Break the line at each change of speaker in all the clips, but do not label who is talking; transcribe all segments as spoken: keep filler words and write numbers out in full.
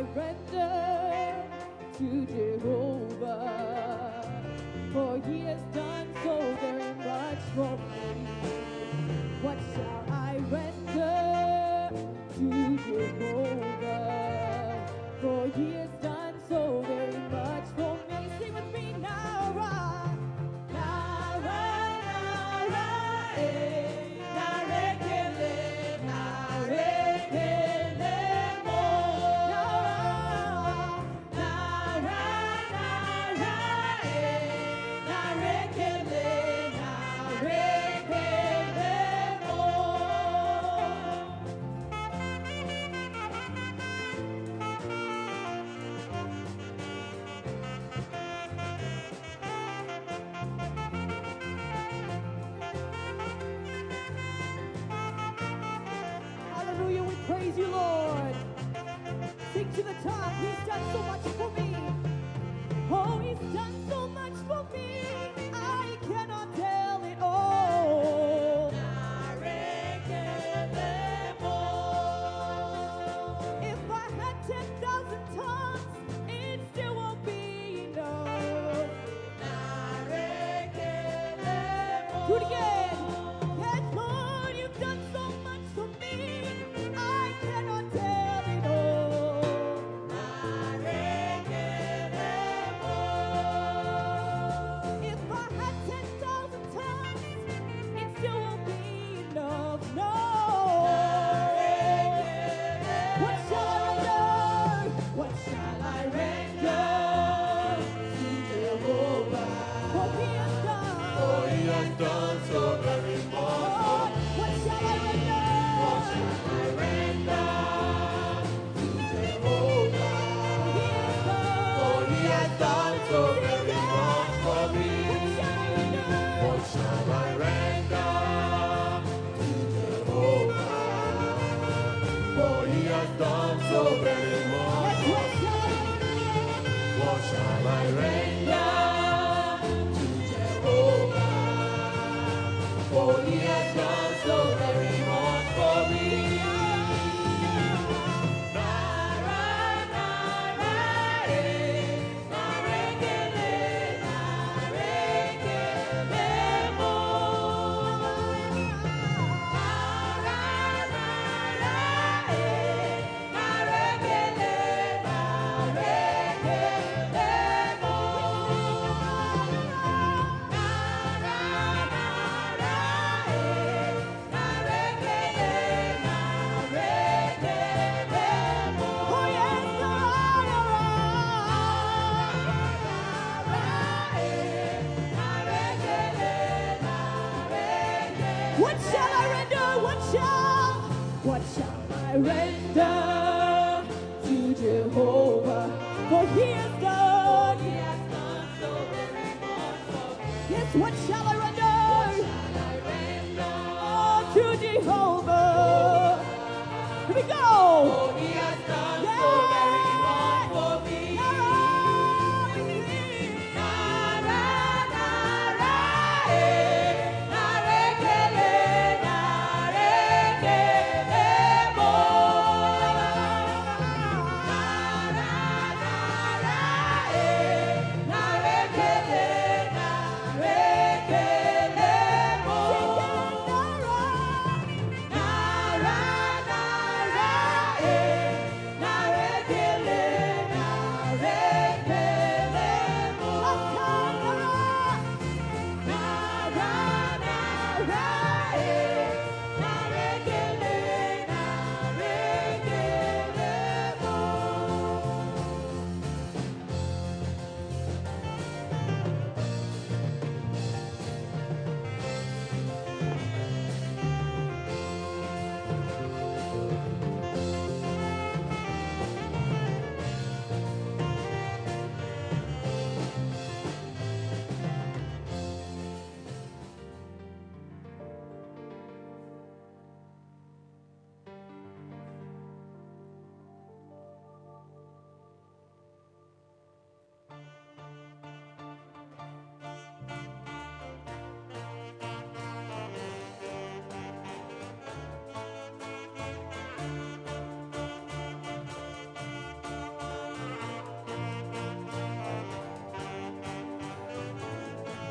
I render to Jehovah? For he has done so very much for me. What shall I render to Jehovah? For he has done so very much for me. Sing with me now, right? Hallelujah, we praise you, Lord. Sing to the top. He's done so much for me. Oh, he's done so much for me. I cannot tell it all. If I had ten thousand tongues, it still won't be enough. Do it again. Yes, Lord, you've done so much for me. I cannot tell it all. If I had ten thousand tongues, it still won't be enough. No. What shall I render? What shall I render to Jehovah? For he has done.
For he has done so very much.
Lord, what shall I render?
What shall I render to Jehovah?
He has done.
For he has done so very much for me.
What shall I render?
What shall I render to Jehovah? For he has done so very much. What shall I render to Jehovah? For he has done so very much for me. Nara, nara, eh, narekele, narekele mo. Nara, nara, eh, narekele, narekele mo.
Oh, yes, what shall I render? What shall, what shall I render to Jehovah? For he has done, he has done so very much for me. Yes, what shall I render? Oh, to Jehovah. Here we go.
He has done so very much for me. Nara, nara, eh, narekele, narekele mo. Nara, nara, eh, narekele, narekele mo. Nara, nara, eh,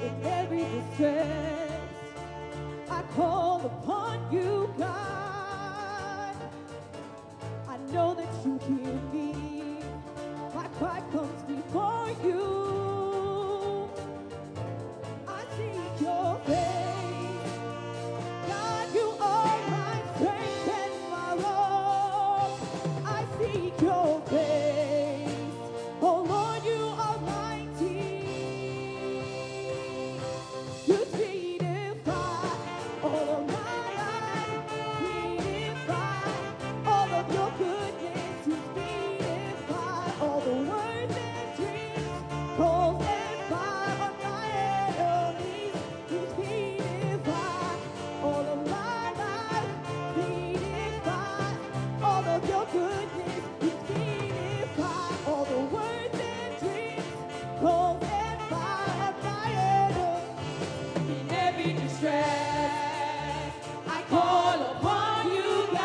In every distress, I call upon you, God. I know that you hear me. My cry comes before you. I seek your face. God, you are my strength and my rock. I seek your face. Oh Lord, you are mighty. You beautify all of my life. Beautify all of your goodness. You beautify all the words and dreams. Coals and fire on my enemies. You beautify all of my life. Beautify all of your goodness. You beautify all the words and dreams. Coals and fire on my enemies.
In every distress, I call upon you, God.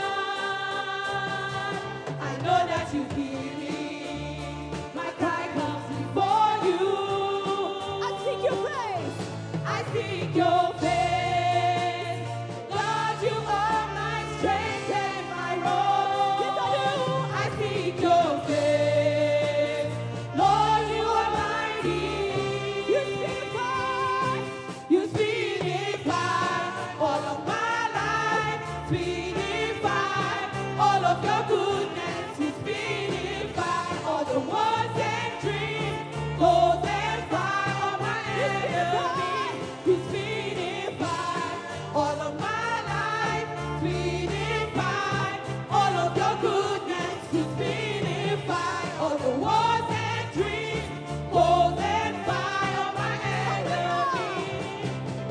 I know that you hear me. My cry comes before you.
I seek your face.
I seek your face. God, you are my strength and my rock.
Yes, I do.
I seek your face. Lord, you are mighty.
You beautify.
You speedify all of my life. Speedify all of your goodness. You speedify all the words and dreams. Goals and fire on my enemies. You speedify all of my life. Speedify all of your goodness. You speedify all the words and dreams. Goals and fire on my enemies.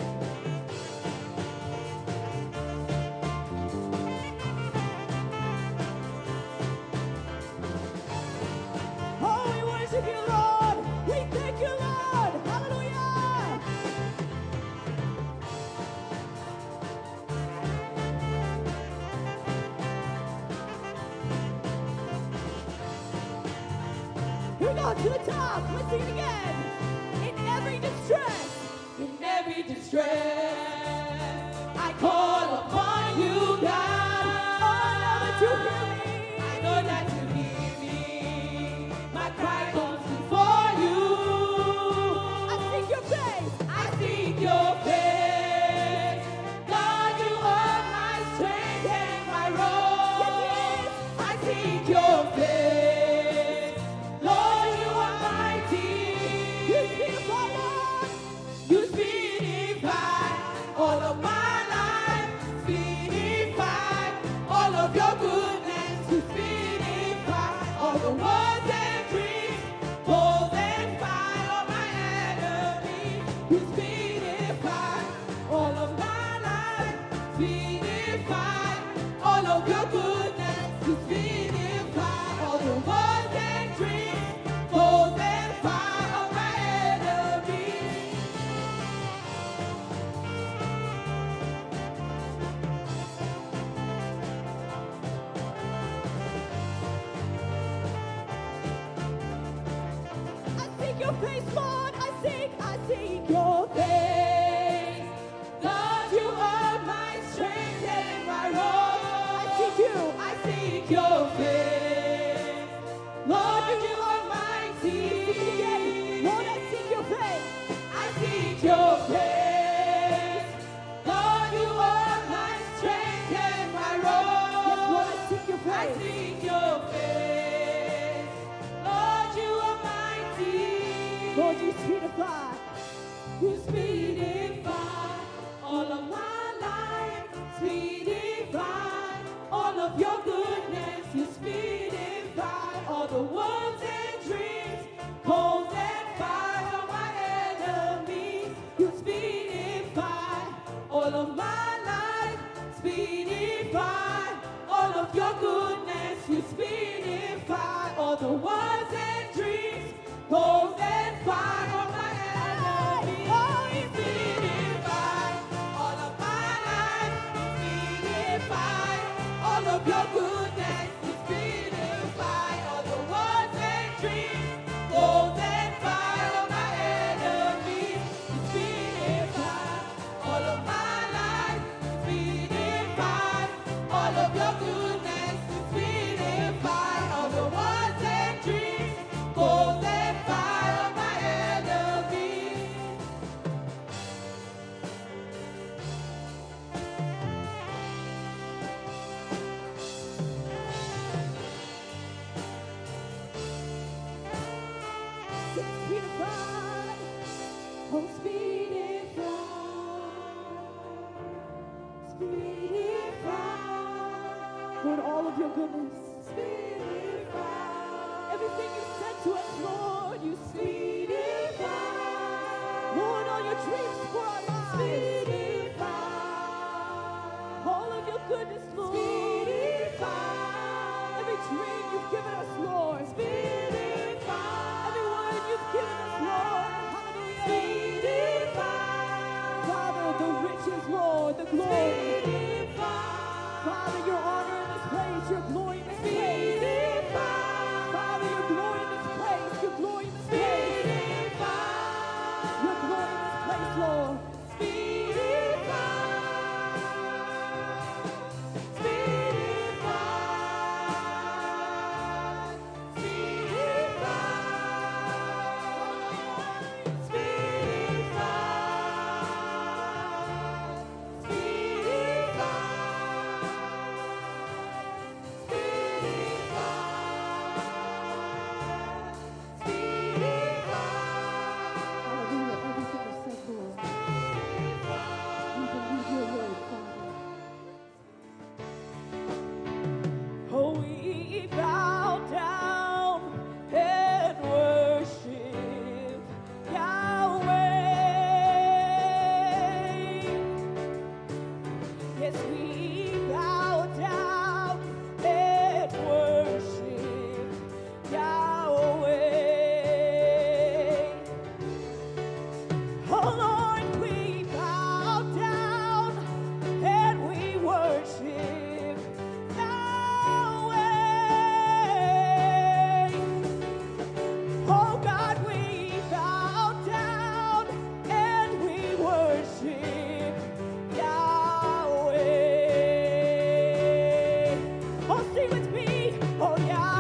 Oh, we worship you, Lord. We thank you, Lord. Hallelujah. Here we go to the top. Let's sing it again. In every distress,
In every distress, I call upon you, God.
oh, now that you hear me.
I know that you hear me. My cry comes before you.
I seek your face.
I seek your face. God, you are my strength and my rock. I seek your face. Lord, you are mighty.
You beautify, Lord.
You speedify all of my life. Speedify all of your goodness. You speedify all the words and dreams. Goals and fire on my enemies. You speedify all of my life. Speedify all of your goodness. You speedify all the words and dreams. Goals and fire on my enemies.
I seek your face, Lord. I seek, I seek your face.
God, you are my strength and my rock.
I seek you.
I seek your face. Lord, you are mighty.
Again. Lord, I seek your face.
I seek your face. God, you are my strength and my
Yes, Lord,
rock.
I seek your
I
face.
seek your face. Lord, you are mighty.
Lord, you speedify.
You speedify all of my life. Speedify all of your goodness. You speedify all the words and dreams. Coals and fire on my enemies. You speedify all of my life. Speedify all of your goodness. You speedify all the words and dreams. Coals and fire on my enemies.
Oh, you
Speedify all of my life. Speedify all of your goodness. Oh, Spirit, fly. Spirit, fly.
Lord, all of your goodness.
Spirit, fly.
Everything you said to us, Lord, you speak.
Spirit, fly.
Lord, all your dreams for our lives.
Spirit, fly.
All of your goodness, Lord.
Spirit, fly.
Every dream you've given us, Lord.
Spirit, fly.
Every word you've given us, Lord. Hallelujah.
Spirit, fly.
Father, the riches, Lord, the glory.
Spirit, fly.
Father, your honor in this place, your glory in this place.
Spirit, fly.
Father, your glory in this place, your glory in this place.
Spirit, fly.
Your glory in this place, Lord.
Spirit, fly. Spirit, fly. Spirit, fly. Spirit, fly. Spirit,
Hallelujah. Everything is said, Lord. We believe your word, Father. Oh, we bow down and worship Yahweh. Yes, we bow down and worship Yahweh. Oh Lord, we bow down and we worship Yahweh. Oh God, we bow down and we worship Yahweh. Oh, sing with me. Oh,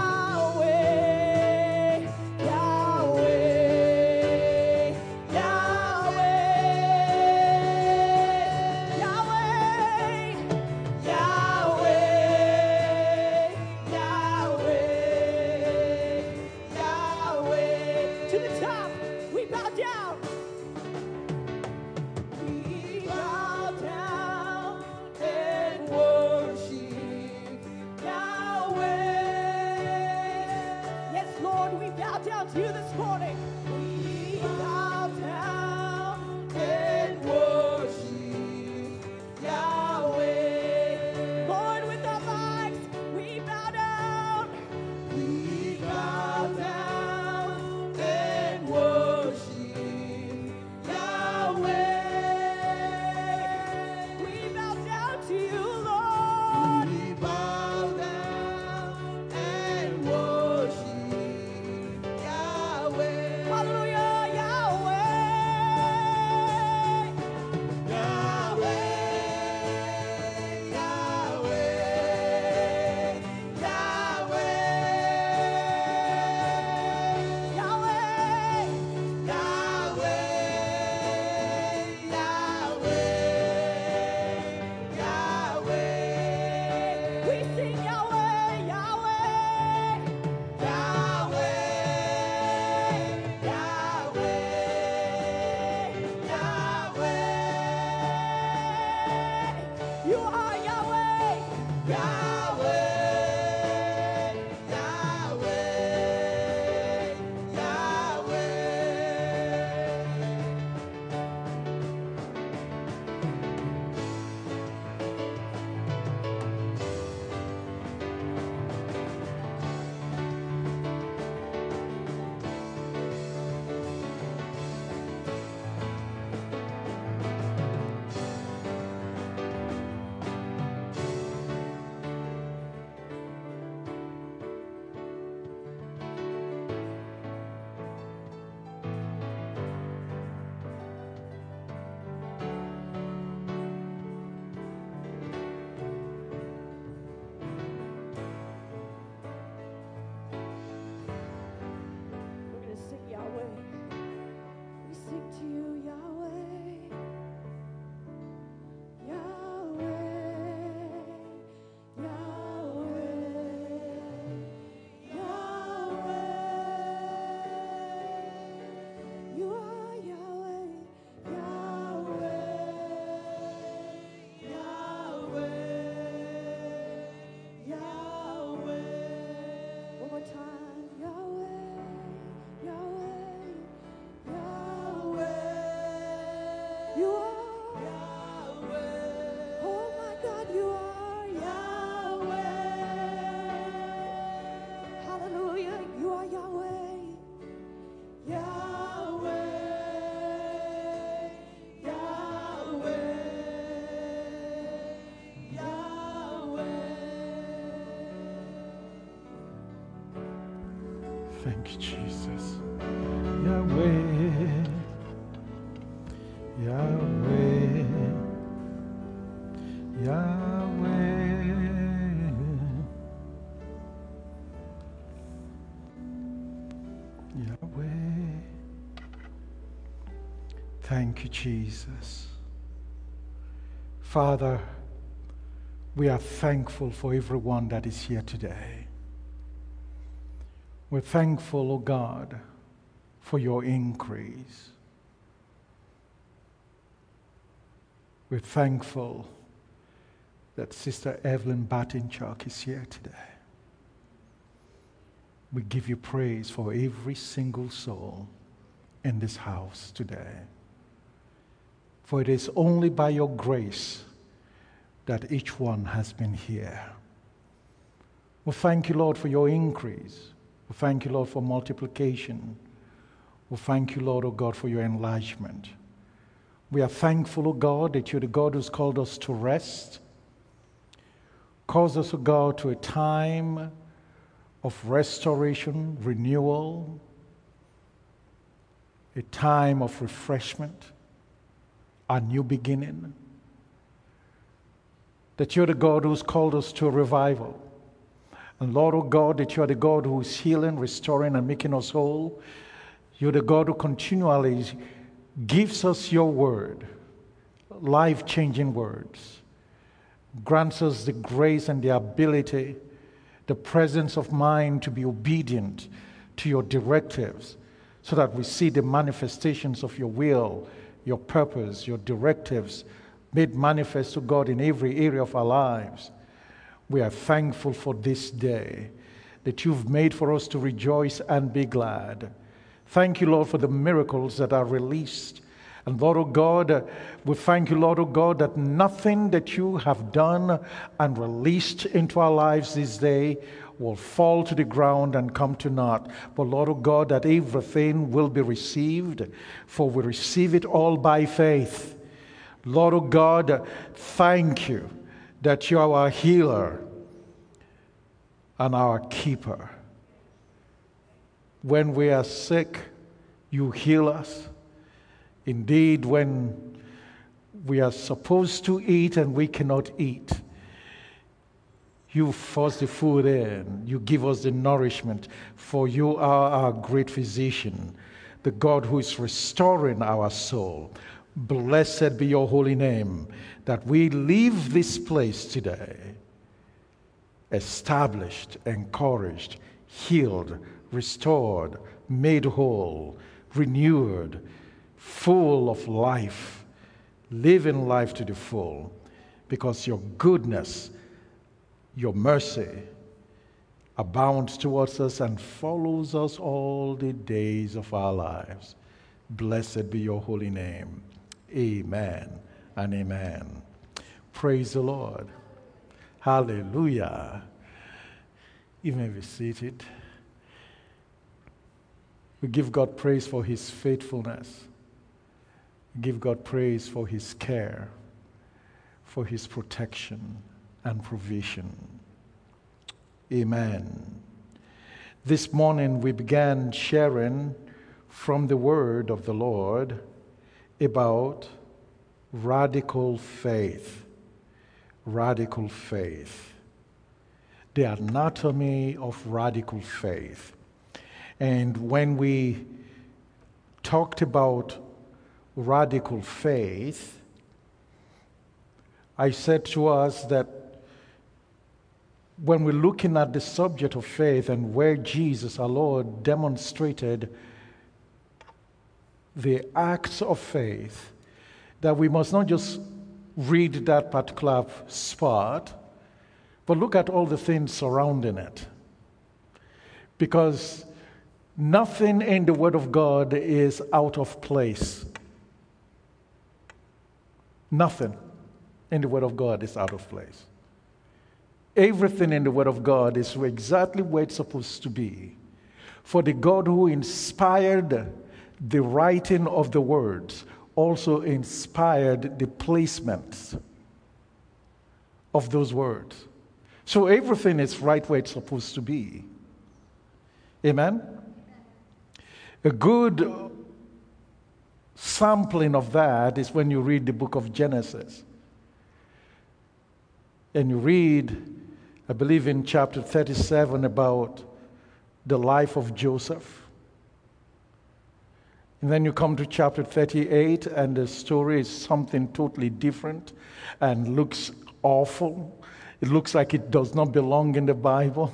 Yahweh, Yahweh, Yahweh, Yahweh, Yahweh, Yahweh, Yahweh. To the top, we bow down. We bow down and worship Yahweh. Yes, Lord, we bow down to you this morning. We bow down and worship Yahweh. Lord, with our lives, we bow down. We bow down and worship
Thank you, Jesus. Yahweh, Yahweh, Yahweh, Yahweh. Thank you, Jesus. Father, we are thankful for everyone that is here today. We're thankful, O God, for your increase. We're thankful that Sister Evelyn Bartinchuk is here today. We give you praise for every single soul in this house today. For it is only by your grace that each one has been here. We thank you, Lord, for your increase. We thank you, Lord, for multiplication. We thank you, Lord, O God, for your enlargement. We are thankful, O God, that you're the God who's called us to rest. Calls us, O God, to a time of restoration, renewal, a time of refreshment, a new beginning. That you're the God who's called us to a revival. And Lord, oh God, that you are the God who is healing, restoring, and making us whole. You're the God who continually gives us your word, life-changing words, grants us the grace and the ability, the presence of mind to be obedient to your directives, so that we see the manifestations of your will, your purpose, your directives made manifest to God in every area of our lives. We are thankful for this day that you've made for us to rejoice and be glad. Thank you, Lord, for the miracles that are released. And Lord, oh God, we thank you, Lord, oh God, that nothing that you have done and released into our lives this day will fall to the ground and come to naught. But Lord, oh God, that everything will be received, for we receive it all by faith. Lord, oh God, thank you that you are our healer and our keeper. When we are sick, you heal us. Indeed, when we are supposed to eat and we cannot eat, you force the food in. You give us the nourishment, for you are our great physician, the God who is restoring our soul. Blessed be your holy name, that we leave this place today established, encouraged, healed, restored, made whole, renewed, full of life, living life to the full, because your goodness, your mercy abounds towards us and follows us all the days of our lives. Blessed be your holy name. Amen and amen. Praise the Lord. Hallelujah. You may be seated. We give God praise for his faithfulness. We give God praise for his care, for his protection and provision. Amen. This morning we began sharing from the word of the Lord about radical faith. Radical faith. The anatomy of radical faith. And when we talked about radical faith, I said to us that when we're looking at the subject of faith and where Jesus, our Lord, demonstrated the acts of faith, that we must not just read that particular spot, but look at all the things surrounding it. Because nothing in the Word of God is out of place. Nothing in the Word of God is out of place. Everything in the Word of God is exactly where it's supposed to be. For the God who inspired the writing of the words also inspired the placement of those words. So everything is right where it's supposed to be. Amen? A good sampling of that is when you read the book of Genesis. And you read, I believe in chapter thirty-seven, about the life of Joseph. And then you come to chapter thirty-eight, and the story is something totally different and looks awful. It looks like it does not belong in the Bible.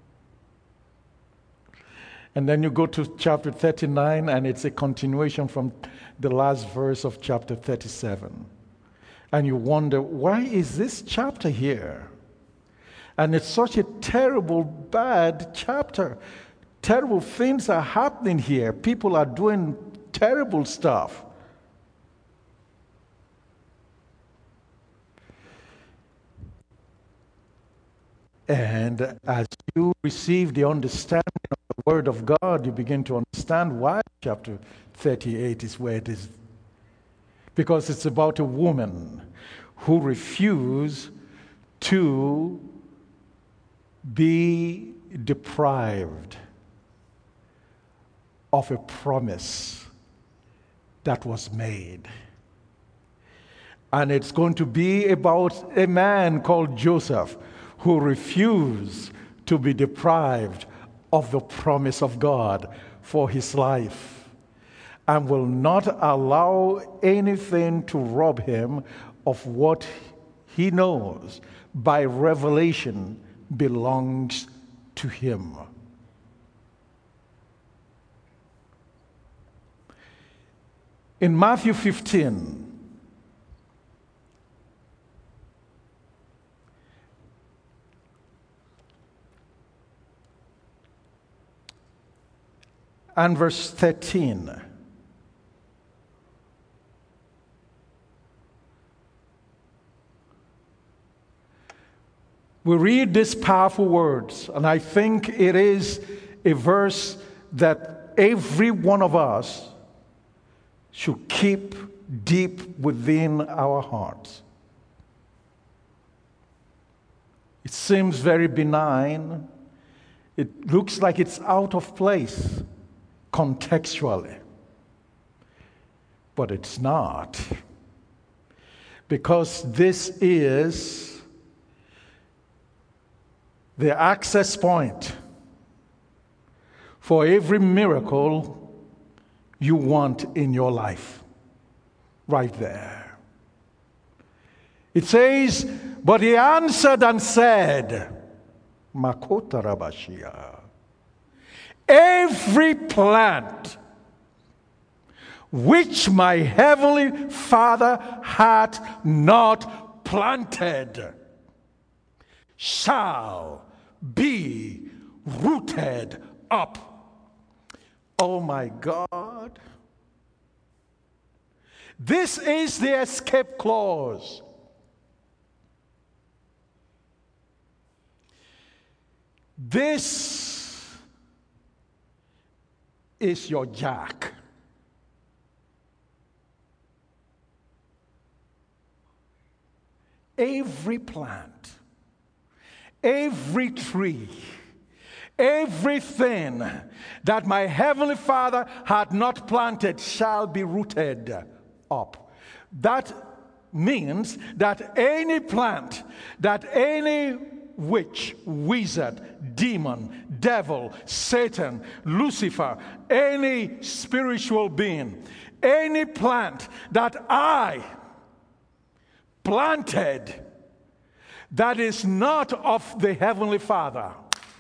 And then you go to chapter thirty-nine, and it's a continuation from the last verse of chapter thirty-seven. And you wonder, why is this chapter here? And it's such a terrible, bad chapter. Terrible things are happening here. People are doing terrible stuff. And as you receive the understanding of the Word of God, you begin to understand why chapter thirty-eight is where it is. Because it's about a woman who refused to be deprived of a promise that was made. And it's going to be about a man called Joseph who refused to be deprived of the promise of God for his life, and will not allow anything to rob him of what he knows by revelation belongs to him. In Matthew fifteen, and verse thirteen, we read these powerful words, and I think it is a verse that every one of us should keep deep within our hearts. It seems very benign. It looks like it's out of place contextually, but it's not, because this is the access point for every miracle you want in your life. Right there. It says, but he answered and said, Makota Rabashia, every plant which my heavenly Father hath not planted shall be rooted up. Oh my God. This is the escape clause. This is your jack. Every plant, every tree, everything that my heavenly Father had not planted shall be rooted up. That means that any plant, that any witch, wizard, demon, devil, Satan, Lucifer, any spiritual being, any plant that I planted that is not of the heavenly Father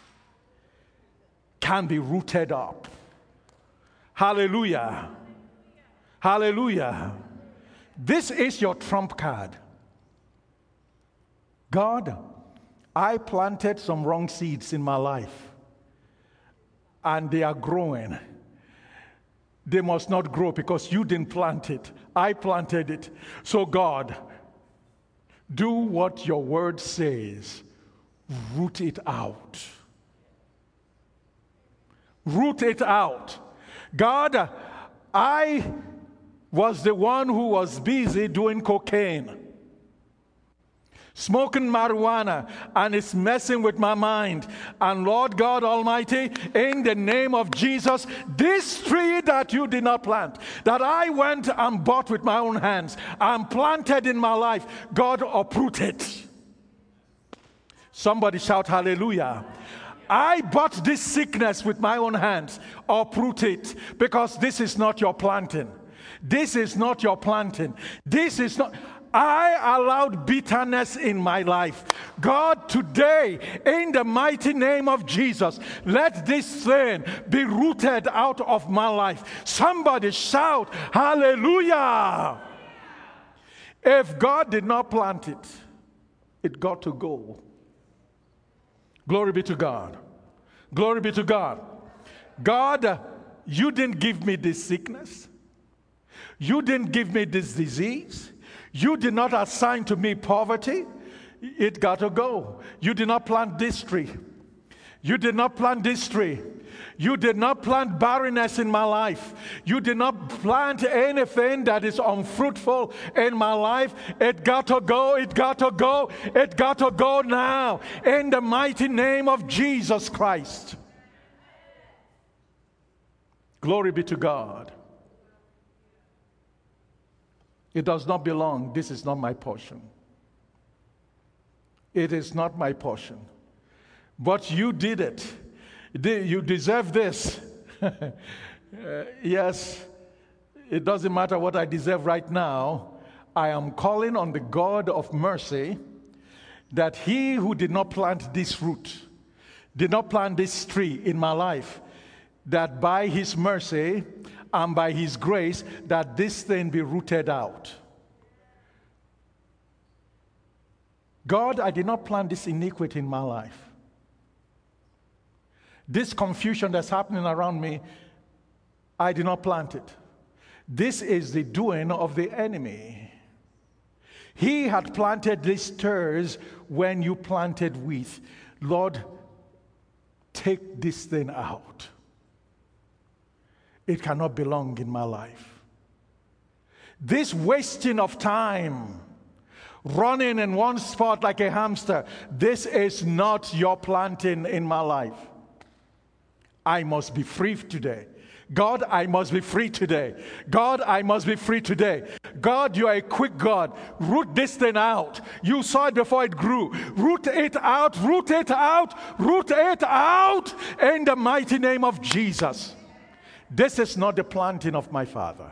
can be rooted up. Hallelujah. Hallelujah. This is your trump card. God, I planted some wrong seeds in my life, and they are growing. They must not grow because you didn't plant it. I planted it. So God, do what your word says. Root it out. Root it out. God, I was the one who was busy doing cocaine. smoking marijuana, and it's messing with my mind. And Lord God Almighty, in the name of Jesus, this tree that you did not plant, that I went and bought with my own hands and planted in my life, God uproot it. Somebody shout hallelujah. I bought this sickness with my own hands. Uproot it, because this is not your planting. This is not your planting. This is not. I allowed bitterness in my life. God, today, in the mighty name of Jesus, let this thing be rooted out of my life. Somebody shout hallelujah. If God did not plant it, it got to go. Glory be to God. Glory be to God. God, you didn't give me this sickness. You didn't give me this disease. You did not assign to me poverty. It got to go. You did not plant this tree. You did not plant this tree. You did not plant barrenness in my life. You did not plant anything that is unfruitful in my life. It got to go. It got to go. It got to go now. In the mighty name of Jesus Christ. Glory be to God. It does not belong. This is not my portion. It is not my portion. But you did it. You deserve this. uh, yes, it doesn't matter what I deserve right now. I am calling on the God of mercy that he who did not plant this root, did not plant this tree in my life, that by his mercy and by his grace, that this thing be rooted out. God, I did not plant this iniquity in my life. This confusion that's happening around me, I did not plant it. This is the doing of the enemy. He had planted these tares when you planted wheat. Lord, take this thing out. It cannot belong in my life. This wasting of time, running in one spot like a hamster, this is not your planting in my life. I must be free today. God, I must be free today. God, I must be free today. God, you are a quick God. Root this thing out. You saw it before it grew. Root it out, root it out, root it out in the mighty name of Jesus. This is not the planting of my Father.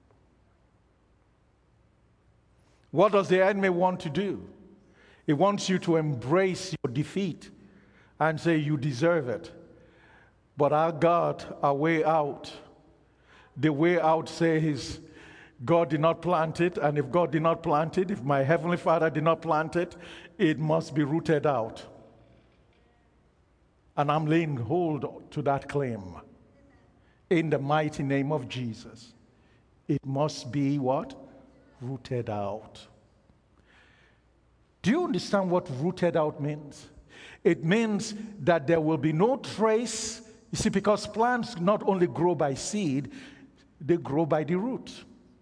What does the enemy want to do? He wants you to embrace your defeat and say you deserve it. But our God, our way out, the way out says God did not plant it, and if God did not plant it, if my Heavenly Father did not plant it, it must be rooted out. And I'm laying hold to that claim. In the mighty name of Jesus. It must be what? Rooted out. Do you understand what rooted out means? It means that there will be no trace. You see, because plants not only grow by seed, they grow by the root.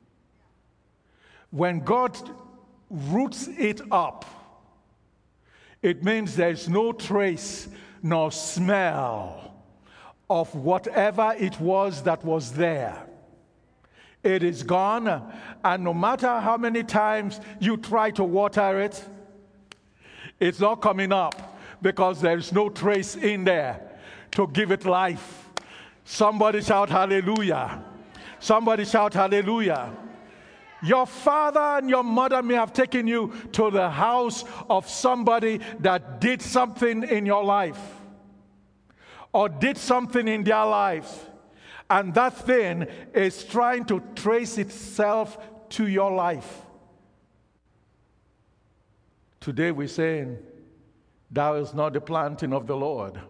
When God roots it up, it means there's no trace nor smell of whatever it was that was there. It is gone, and no matter how many times you try to water it, it's not coming up because there's no trace in there to give it life. Somebody shout hallelujah. Somebody shout hallelujah. Your father and your mother may have taken you to the house of somebody that did something in your life or did something in their lives, and that thing is trying to trace itself to your life. Today we're saying, thou is not the planting of the Lord.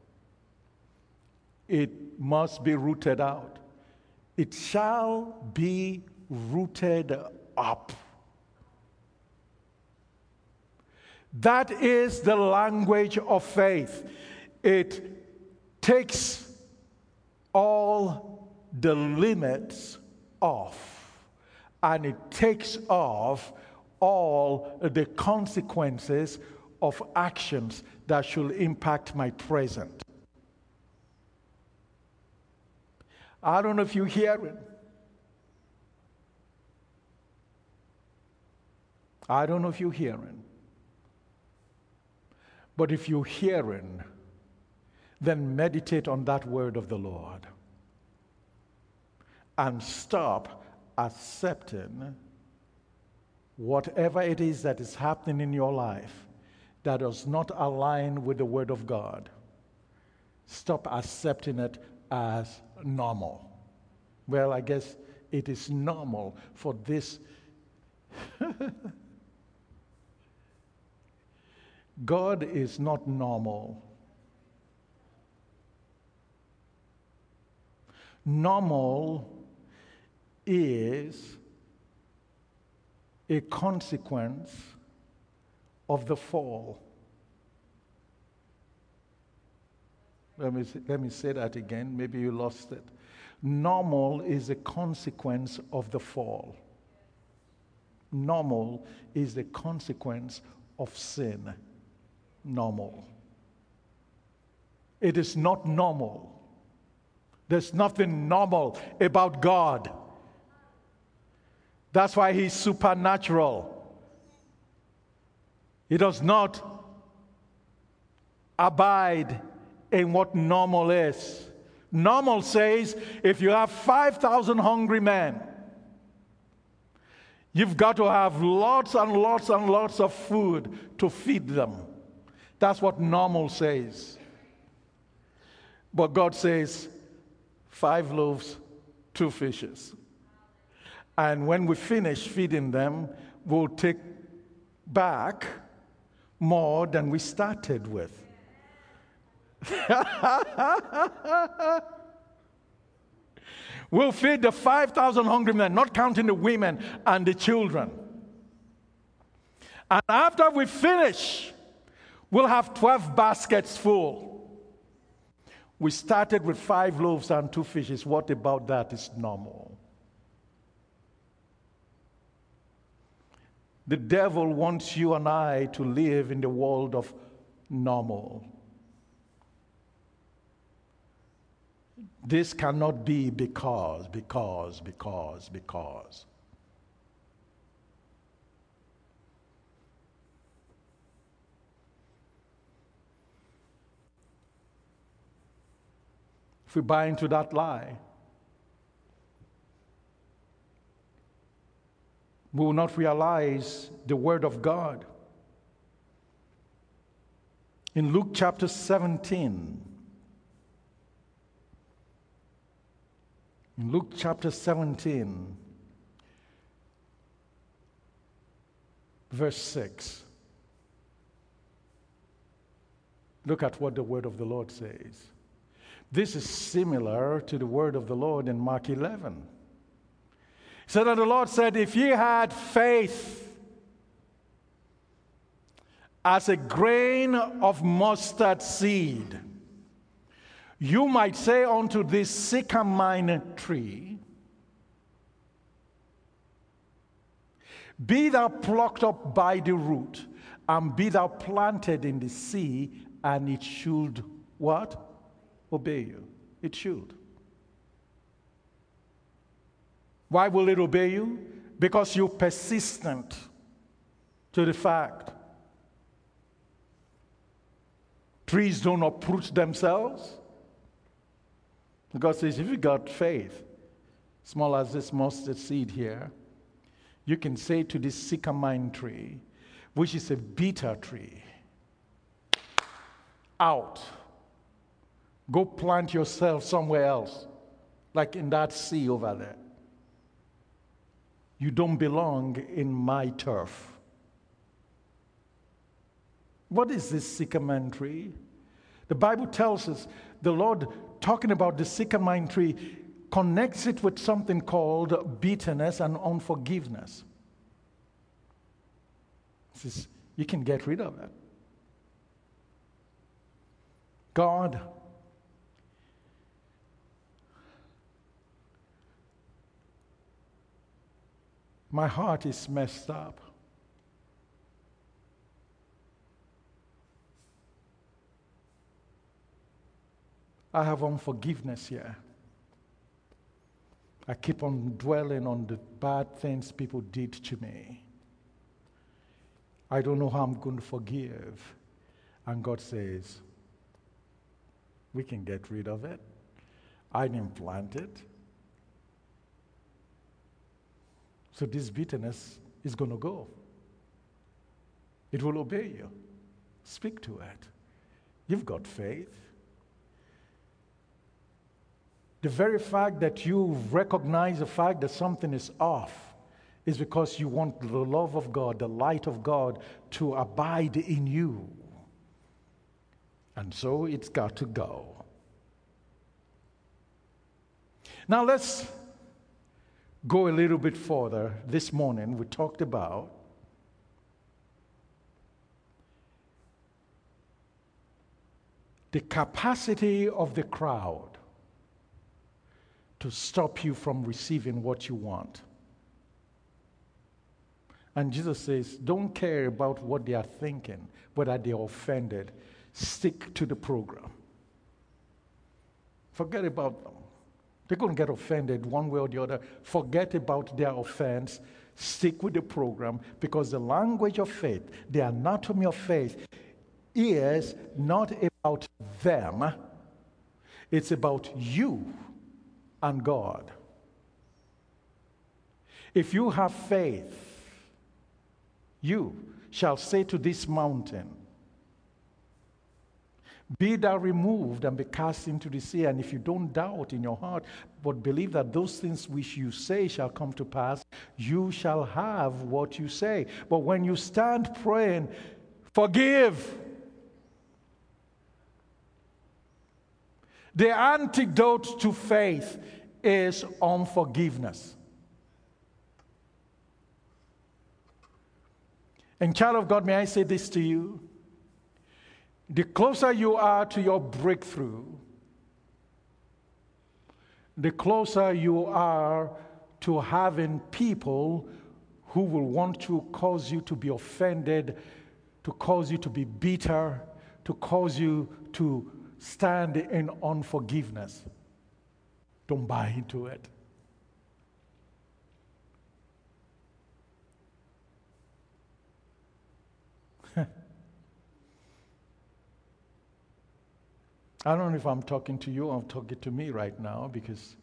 It must be rooted out. It shall be rooted up. That is the language of faith. It takes all the limits off, and it takes off all the consequences of actions that should impact my present. I don't know if you hear it. I don't know if you're hearing. But if you're hearing, then meditate on that word of the Lord. And stop accepting whatever it is that is happening in your life that does not align with the word of God. Stop accepting it as normal. Well, I guess it is normal for this. God is not normal. Normal is a consequence of the fall. Let me, let me say that again. Maybe you lost it. Normal is a consequence of the fall. Normal is the consequence of sin. Normal. It is not normal. There's nothing normal about God. That's why He's supernatural. He does not abide in what normal is. Normal says if you have five thousand hungry men, you've got to have lots and lots and lots of food to feed them. That's what normal says. But God says, five loaves, two fishes. And when we finish feeding them, we'll take back more than we started with. We'll feed the five thousand hungry men, not counting the women and the children. And after we finish, we'll have twelve baskets full. We started with five loaves and two fishes. What about that is normal? The devil wants you and I to live in the world of normal. This cannot be because, because, because, because. If we buy into that lie, we will not realize the word of God. In Luke chapter seventeen, in Luke chapter seventeen, verse six, look at what the word of the Lord says. This is similar to the word of the Lord in Mark eleven. So that the Lord said, if ye had faith as a grain of mustard seed, you might say unto this sycamore tree, be thou plucked up by the root, and be thou planted in the sea, and it should what? Obey you. It should. Why will it obey you? Because you're persistent to the fact. Trees don't uproot themselves. God says, if you got faith, small as this mustard seed here, you can say to this sycamore tree, which is a bitter tree, out. Go plant yourself somewhere else, like in that sea over there. You don't belong in my turf. What is this sycamore tree? The Bible tells us the Lord, talking about the sycamore tree, connects it with something called bitterness and unforgiveness. He says, you can get rid of it. God my heart is messed up. I have unforgiveness here. I keep on dwelling on the bad things people did to me. I don't know how I'm going to forgive. And God says, we can get rid of it. I didn't plant it. So this bitterness is going to go. It will obey you. Speak to it. You've got faith. The very fact that you recognize the fact that something is off is because you want the love of God, the light of God to abide in you. And so it's got to go. Now let's go a little bit further. This morning we talked about the capacity of the crowd to stop you from receiving what you want. And Jesus says, don't care about what they are thinking, whether they are offended. Stick to the program. Forget about them. They're going to get offended one way or the other. Forget about their offense. Stick with the program, because the language of faith, the anatomy of faith, is not about them. It's about you and God. If you have faith, you shall say to this mountain, be thou removed and be cast into the sea. And if you don't doubt in your heart, but believe that those things which you say shall come to pass, you shall have what you say. But when you stand praying, forgive. The antidote to faith is unforgiveness. And child of God, may I say this to you? The closer you are to your breakthrough, the closer you are to having people who will want to cause you to be offended, to cause you to be bitter, to cause you to stand in unforgiveness. Don't buy into it. I don't know if I'm talking to you or I'm talking to me right now, because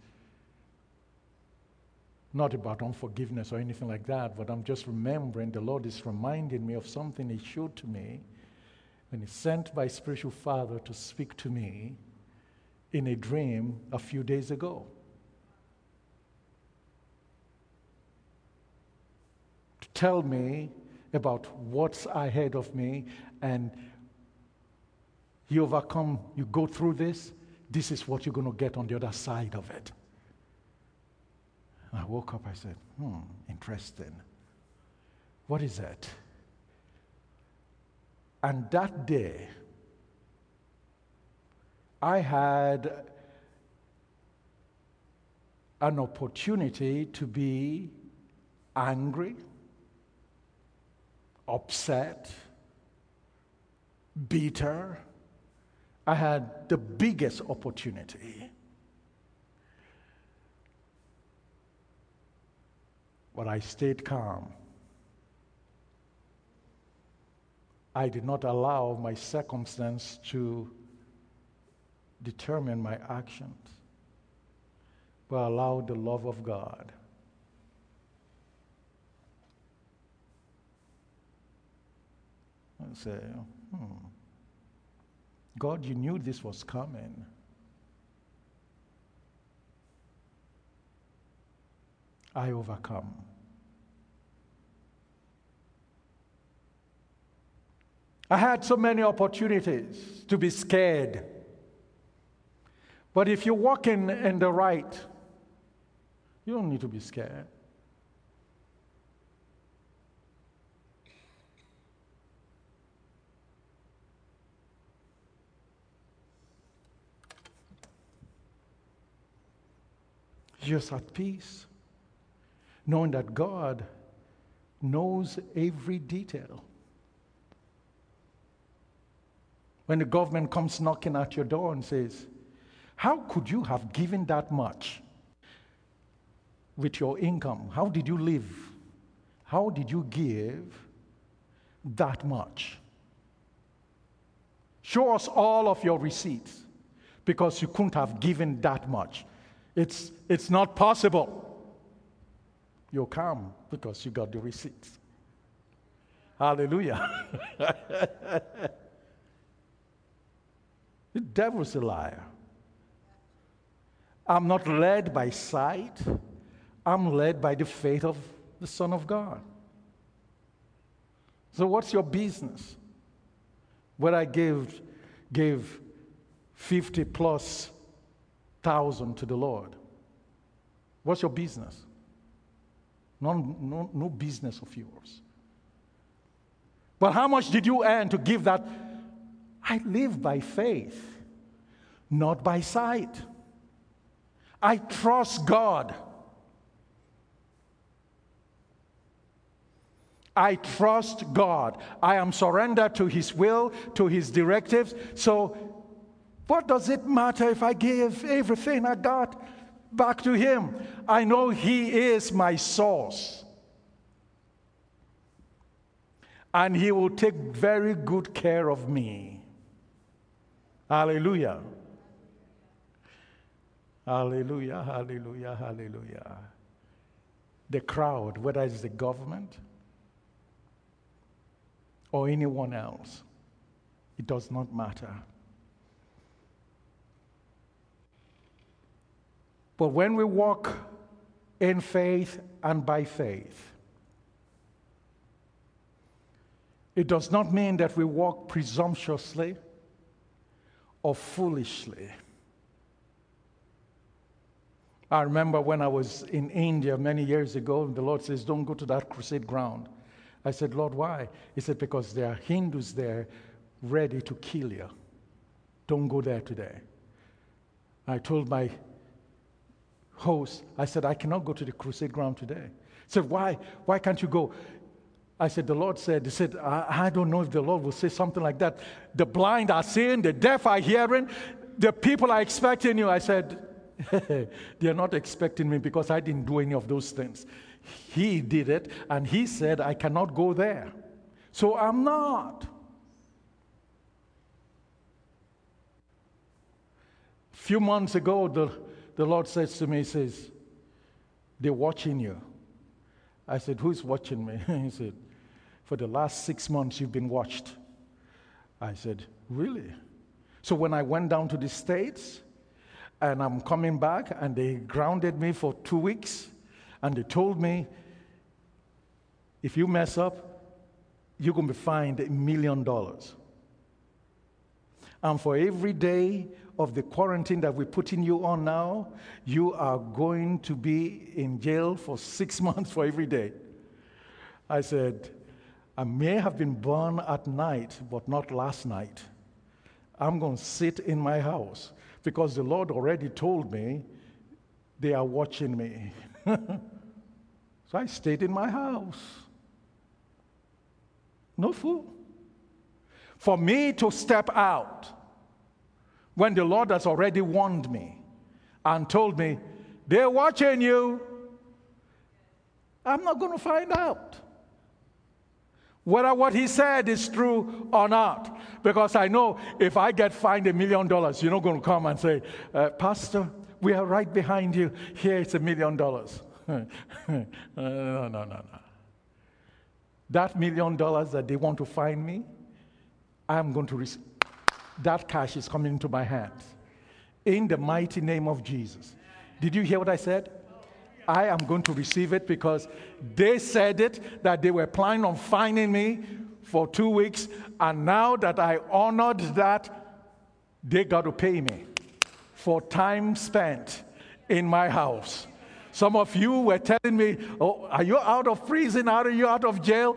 not about unforgiveness or anything like that, but I'm just remembering the Lord is reminding me of something He showed to me when He sent my spiritual father to speak to me in a dream a few days ago. To tell me about what's ahead of me, and you overcome, you go through this, this is what you're going to get on the other side of it. And I woke up, I said, hmm, interesting. What is that? And that day, I had an opportunity to be angry, upset, bitter. I had the biggest opportunity. But I stayed calm. I did not allow my circumstance to determine my actions, but allowed the love of God. And say, hmm, God, you knew this was coming. I overcome. I had so many opportunities to be scared. But if you're walking in the right, you don't need to be scared. Just at peace, knowing that God knows every detail. When the government comes knocking at your door and says, How could you have given that much with your income? How did you live? How did you give that much? Show us all of your receipts, because you couldn't have given that much. It's, it's not possible. You're calm because you got the receipts. Hallelujah. The devil's a liar. I'm not led by sight. I'm led by the faith of the Son of God. So what's your business? Where I gave, gave fifty plus thousand to the Lord. What's your business? No, no, no business of yours. But how much did you earn to give that? I live by faith, not by sight. I trust God. I trust God. I am surrendered to His will, to His directives. So what does it matter if I give everything I got back to Him? I know He is my source. And He will take very good care of me. Hallelujah. Hallelujah, hallelujah, hallelujah. The crowd, whether it's the government or anyone else, it does not matter. But when we walk in faith and by faith, it does not mean that we walk presumptuously or foolishly. I remember when I was in India many years ago, the Lord says, don't go to that crusade ground. I said, Lord, why? He said, because there are Hindus there ready to kill you. Don't go there today. I told my host, I said, I cannot go to the crusade ground today. He said, why? Why can't you go? I said, the Lord said, he said, I, I don't know if the Lord will say something like that. The blind are seeing, the deaf are hearing, the people are expecting you. I said, they're not expecting me because I didn't do any of those things. He did it, and He said, I cannot go there. So I'm not. A few months ago, the, the Lord says to me, He says, they're watching you. I said, who's watching me? He said, for the last six months you've been watched. I said, really? So when I went down to the States, and I'm coming back, and they grounded me for two weeks, and they told me, if you mess up, you're going to be fined a million dollars. And for every day of the quarantine that we're putting you on now, you are going to be in jail for six months for every day. I said, I may have been born at night, but not last night. I'm going to sit in my house because the Lord already told me they are watching me. So I stayed in my house. No fool. For me to step out when the Lord has already warned me and told me, they're watching you, I'm not going to find out whether what He said is true or not. Because I know if I get fined a million dollars, you're not going to come and say, uh, Pastor, we are right behind you. Here it's a million dollars. no, no, no, no. That million dollars that they want to fine me, I'm going to receive. That cash is coming into my hands. In the mighty name of Jesus. Did you hear what I said? I am going to receive it because they said it, that they were planning on fining me for two weeks. And now that I honored that, they got to pay me for time spent in my house. Some of you were telling me, oh, are you out of prison? Are you out of jail?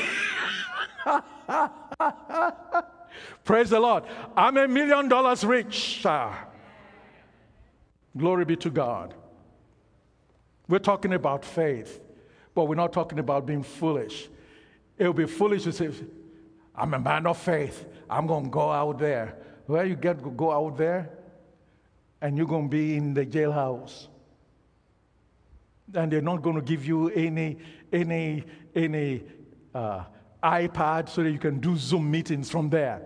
Praise the Lord. I'm a million dollars rich. Ah. Glory be to God. We're talking about faith, but we're not talking about being foolish. It would be foolish to say, I'm a man of faith. I'm going to go out there. Where you get to go out there? and you're going to be in the jailhouse. And they're not going to give you any, any, any uh, iPad so that you can do Zoom meetings from there.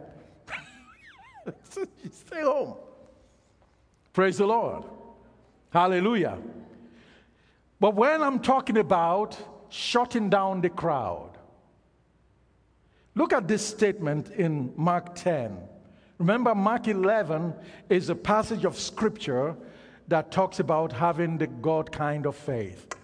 Stay home. Praise the Lord. Hallelujah. But when I'm talking about shutting down the crowd, look at this statement in Mark ten. Remember, Mark eleven is a passage of Scripture that talks about having the God kind of faith.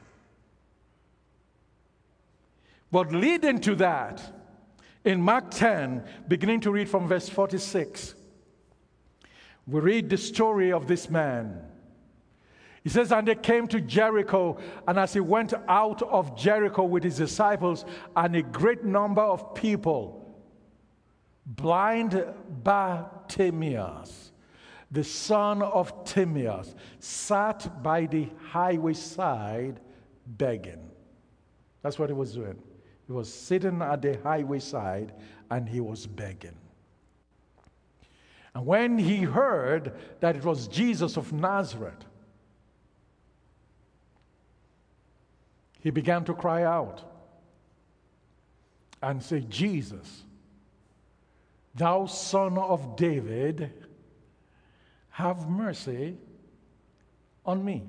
But leading to that, in Mark ten, beginning to read from verse forty-six, we read the story of this man. He says, and they came to Jericho, and as he went out of Jericho with his disciples and a great number of people, blind Bartimaeus, the son of Timaeus, sat by the highway side begging. That's what he was doing. He was sitting at the highway side and he was begging. And when he heard that it was Jesus of Nazareth, he began to cry out and say, Jesus, thou son of David, have mercy on me.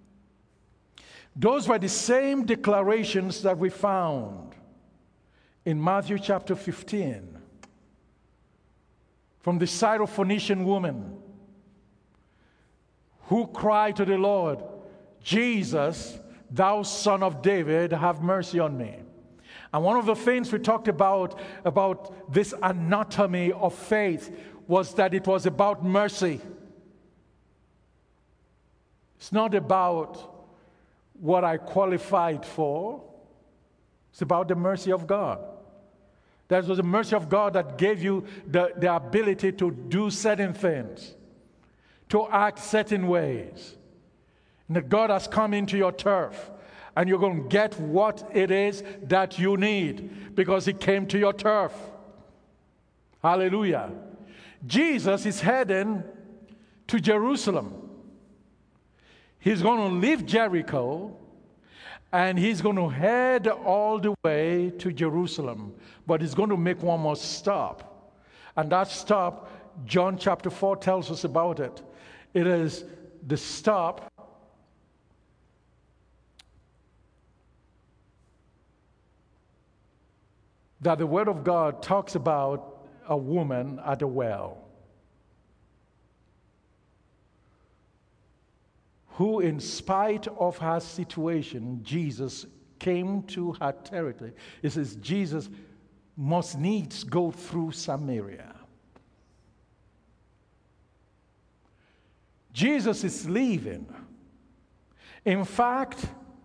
Those were the same declarations that we found in Matthew chapter fifteen from the Syrophoenician woman who cried to the Lord, Jesus, thou son of David, have mercy on me. And one of the things we talked about, about this anatomy of faith, was that it was about mercy. It's not about what I qualified for. It's about the mercy of God. That was the mercy of God that gave you the, the ability to do certain things, to act certain ways. And that God has come into your turf, and you're going to get what it is that you need because He came to your turf. Hallelujah. Jesus is heading to Jerusalem. He's going to leave Jericho, and He's going to head all the way to Jerusalem. But He's going to make one more stop. And that stop, John chapter four tells us about it. It is the stop that the Word of God talks about a woman at a well who, in spite of her situation, Jesus came to her territory. It says Jesus must needs go through Samaria. Jesus is leaving. In fact,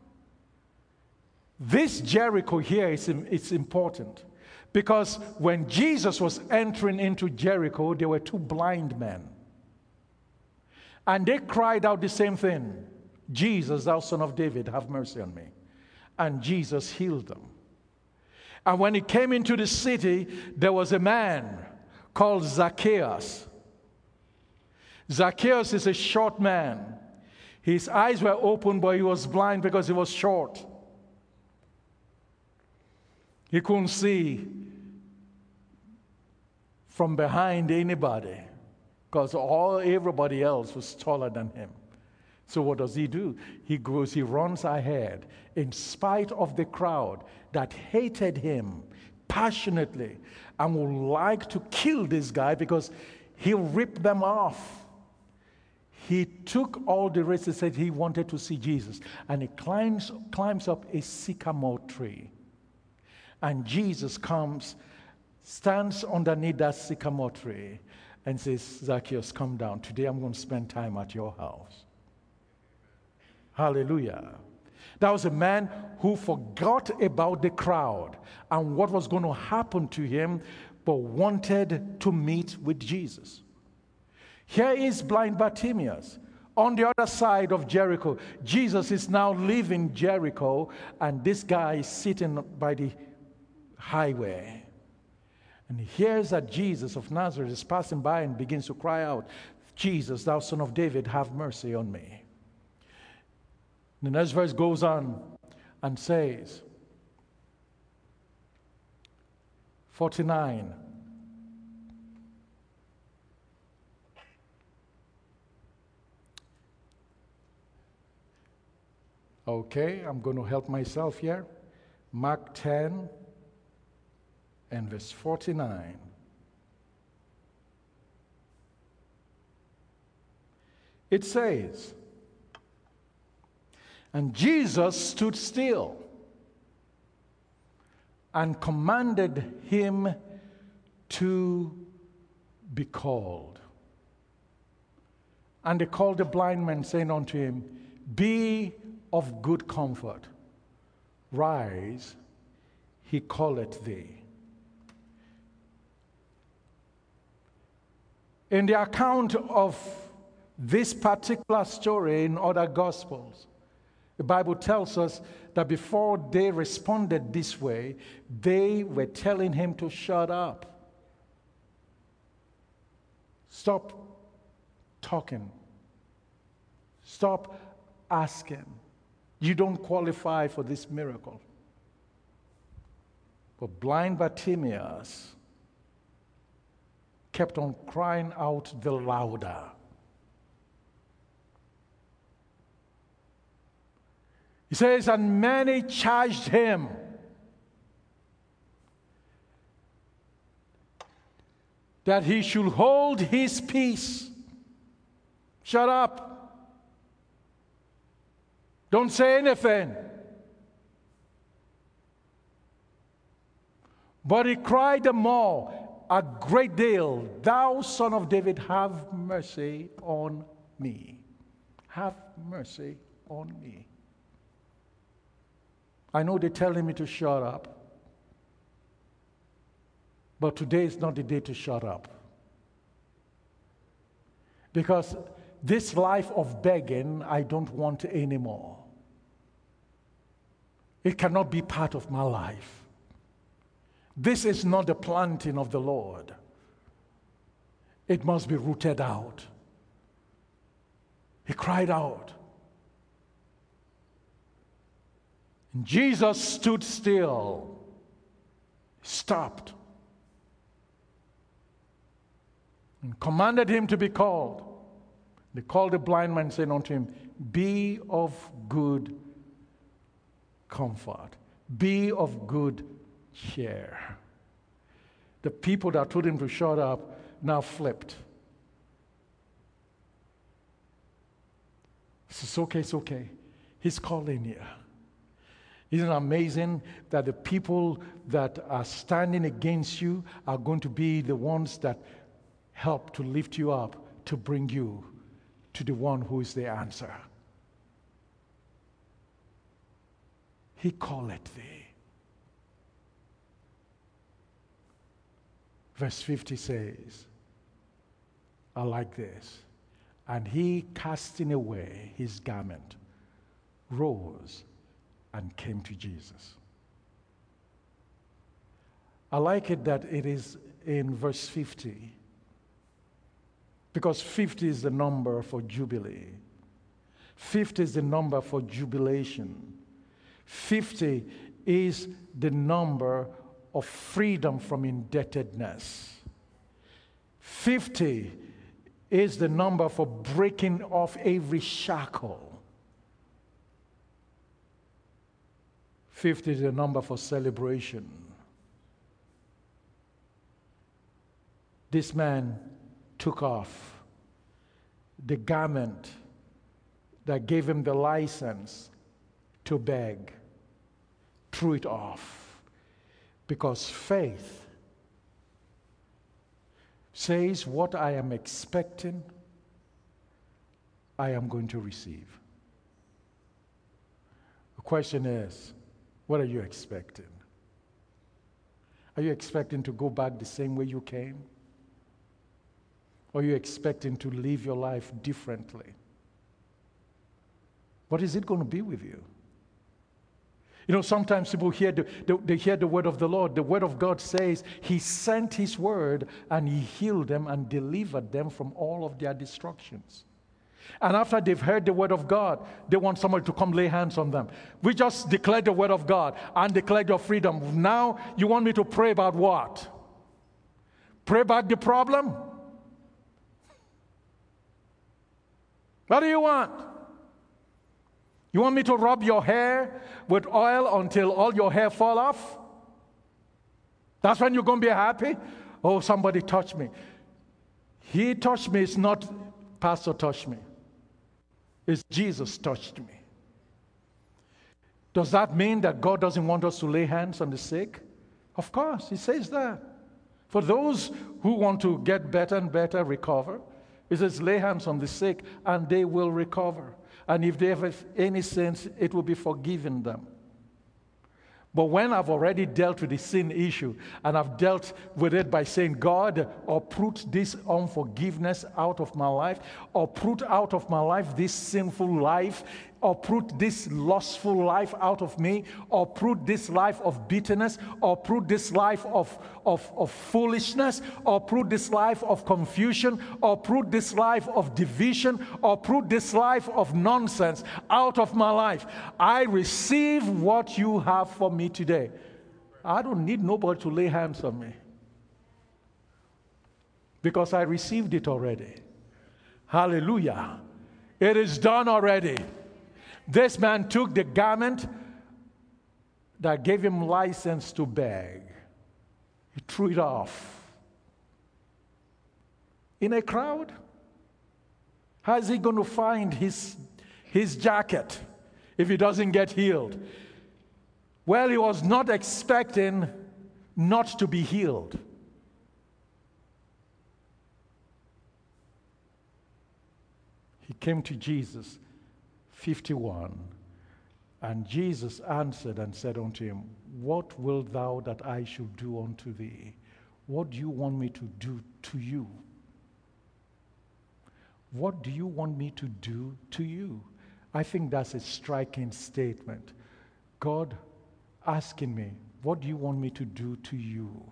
this Jericho here is it's important because when Jesus was entering into Jericho, there were two blind men. And they cried out the same thing, Jesus, thou son of David, have mercy on me. And Jesus healed them. And when he came into the city, there was a man called Zacchaeus. Zacchaeus is a short man. His eyes were open, but he was blind because he was short. He couldn't see from behind anybody because all everybody else was taller than him. So what does he do? He goes, he runs ahead in spite of the crowd that hated him passionately and would like to kill this guy because he ripped them off. He took all the risks. He said he wanted to see Jesus. And he climbs, climbs up a sycamore tree. And Jesus comes, stands underneath that sycamore tree and says, Zacchaeus, come down. Today I'm going to spend time at your house. Hallelujah. That was a man who forgot about the crowd and what was going to happen to him, but wanted to meet with Jesus. Here is blind Bartimaeus. On the other side of Jericho, Jesus is now leaving Jericho, and this guy is sitting by the highway. And he hears that Jesus of Nazareth is passing by and begins to cry out, Jesus, thou son of David, have mercy on me. The next verse goes on and says, forty-nine. Okay, I'm going to help myself here. Mark ten and verse forty-nine. It says, and Jesus stood still and commanded him to be called. And they called the blind man, saying unto him, be of good comfort, rise, he calleth thee. In the account of this particular story in other Gospels, the Bible tells us that before they responded this way, they were telling him to shut up. Stop talking. Stop asking. You don't qualify for this miracle. But blind Bartimaeus kept on crying out the louder. He says, and many charged him that he should hold his peace. Shut up. Don't say anything. But he cried the more, a great deal, thou son of David, have mercy on me. Have mercy on me. I know they're telling me to shut up, but today is not the day to shut up. Because this life of begging, I don't want anymore. It cannot be part of my life. This is not the planting of the Lord. It must be rooted out. He cried out. And Jesus stood still, stopped, and commanded him to be called. They called the blind man, saying unto him, be of good comfort. Be of good cheer. The people that told him to shut up now flipped. It's okay, it's okay. He's calling you. Isn't it amazing that the people that are standing against you are going to be the ones that help to lift you up, to bring you to the one who is the answer? He calleth thee. Verse fifty says, I like this. And he, casting away his garment, rose and came to Jesus. I like it that it is in verse fifty, because fifty is the number for jubilee. fifty is the number for jubilation. fifty is the number of freedom from indebtedness. fifty is the number for breaking off every shackle. fifty is the number for celebration. This man took off the garment that gave him the license to beg, threw it off, because faith says, what I am expecting, I am going to receive. The question is, what are you expecting? Are you expecting to go back the same way you came? Or are you expecting to live your life differently? What is it going to be with you? You know, sometimes people hear the, the, they hear the word of the Lord. The word of God says he sent his word and he healed them and delivered them from all of their destructions. And after they've heard the word of God, they want somebody to come lay hands on them. We just declared the word of God and declared your freedom. Now you want me to pray about what? Pray about the problem? What do you want? You want me to rub your hair with oil until all your hair fall off? That's when you're going to be happy? Oh, somebody touched me. He touched me. It's not Pastor touched me. It's Jesus touched me. Does that mean that God doesn't want us to lay hands on the sick? Of course, he says that. For those who want to get better and better, recover, he says, lay hands on the sick and they will recover. And if they have any sins, it will be forgiven them. But when I've already dealt with the sin issue, and I've dealt with it by saying, God, uproot this unforgiveness out of my life, uproot out of my life this sinful life, uproot this lustful life out of me, uproot this life of bitterness, uproot this life of, of, of foolishness, uproot this life of confusion, uproot this life of division, uproot this life of nonsense out of my life. I receive what you have for me today. I don't need nobody to lay hands on me because I received it already. Hallelujah. It is done already. This man took the garment that gave him license to beg. He threw it off. In a crowd, how is he going to find his, his jacket if he doesn't get healed? Well, he was not expecting not to be healed. He came to Jesus. fifty-one. And Jesus answered and said unto him, what wilt thou that I should do unto thee? What do you want me to do to you? What do you want me to do to you? I think that's a striking statement. God asking me, what do you want me to do to you?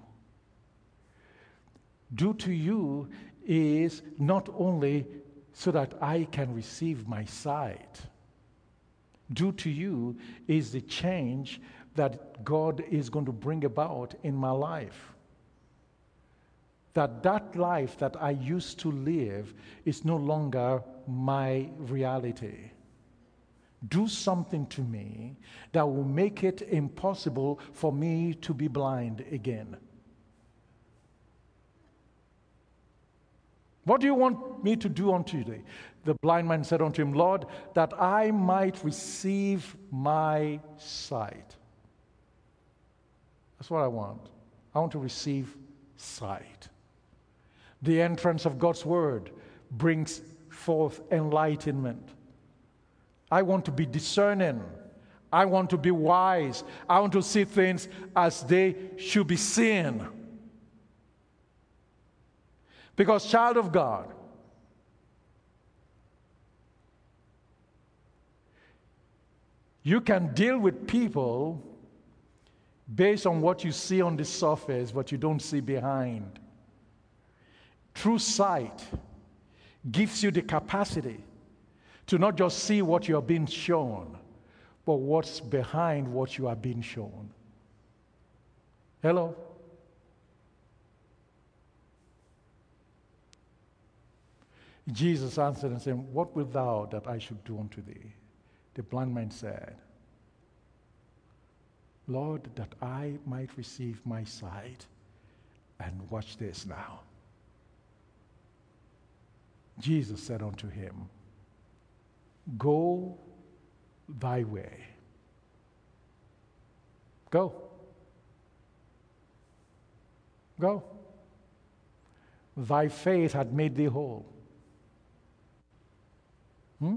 Do to you is not only so that I can receive my sight. Do to you is the change that God is going to bring about in my life. That that life that I used to live is no longer my reality. Do something to me that will make it impossible for me to be blind again. What do you want me to do unto thee? The blind man said unto him, Lord, that I might receive my sight. That's what I want. I want to receive sight. The entrance of God's word brings forth enlightenment. I want to be discerning. I want to be wise. I want to see things as they should be seen. Because, child of God, you can deal with people based on what you see on the surface, what you don't see behind. True sight gives you the capacity to not just see what you are being shown, but what's behind what you are being shown. Hello? Jesus answered and said, what wilt thou that I should do unto thee? The blind man said, Lord, that I might receive my sight. And watch this now. Jesus said unto him, go thy way. Go. Go. Thy faith had made thee whole. Hmm?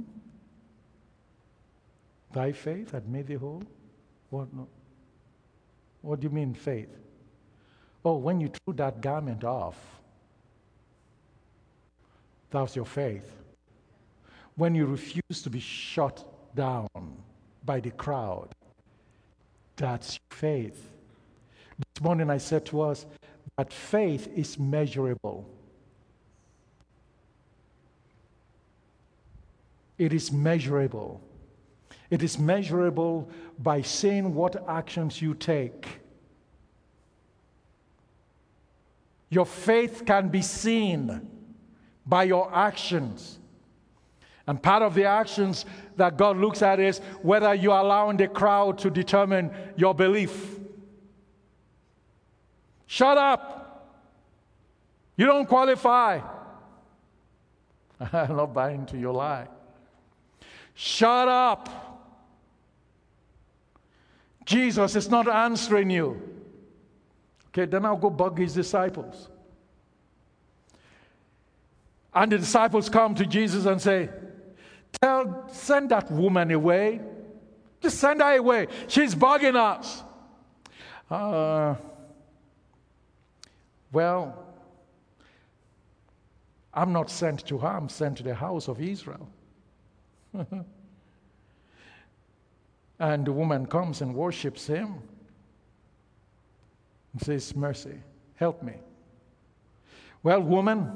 Thy faith had made thee whole? What, no. What do you mean, faith? Oh, when you threw that garment off, that was your faith. When you refused to be shut down by the crowd, That's faith. This morning I said to us that faith is measurable. It is measurable. It is measurable by seeing what actions you take. Your faith can be seen by your actions. And part of the actions that God looks at is whether you're allowing the crowd to determine your belief. Shut up! You don't qualify. I'm not buying into your lie. Shut up! Jesus is not answering you. Okay, then I'll go bug his disciples. And the disciples come to Jesus and say, Tell, send that woman away. Just send her away. She's bugging us. Uh, well, I'm not sent to her. I'm sent to the house of Israel. And the woman comes and worships him and says, Mercy, help me. Well, woman,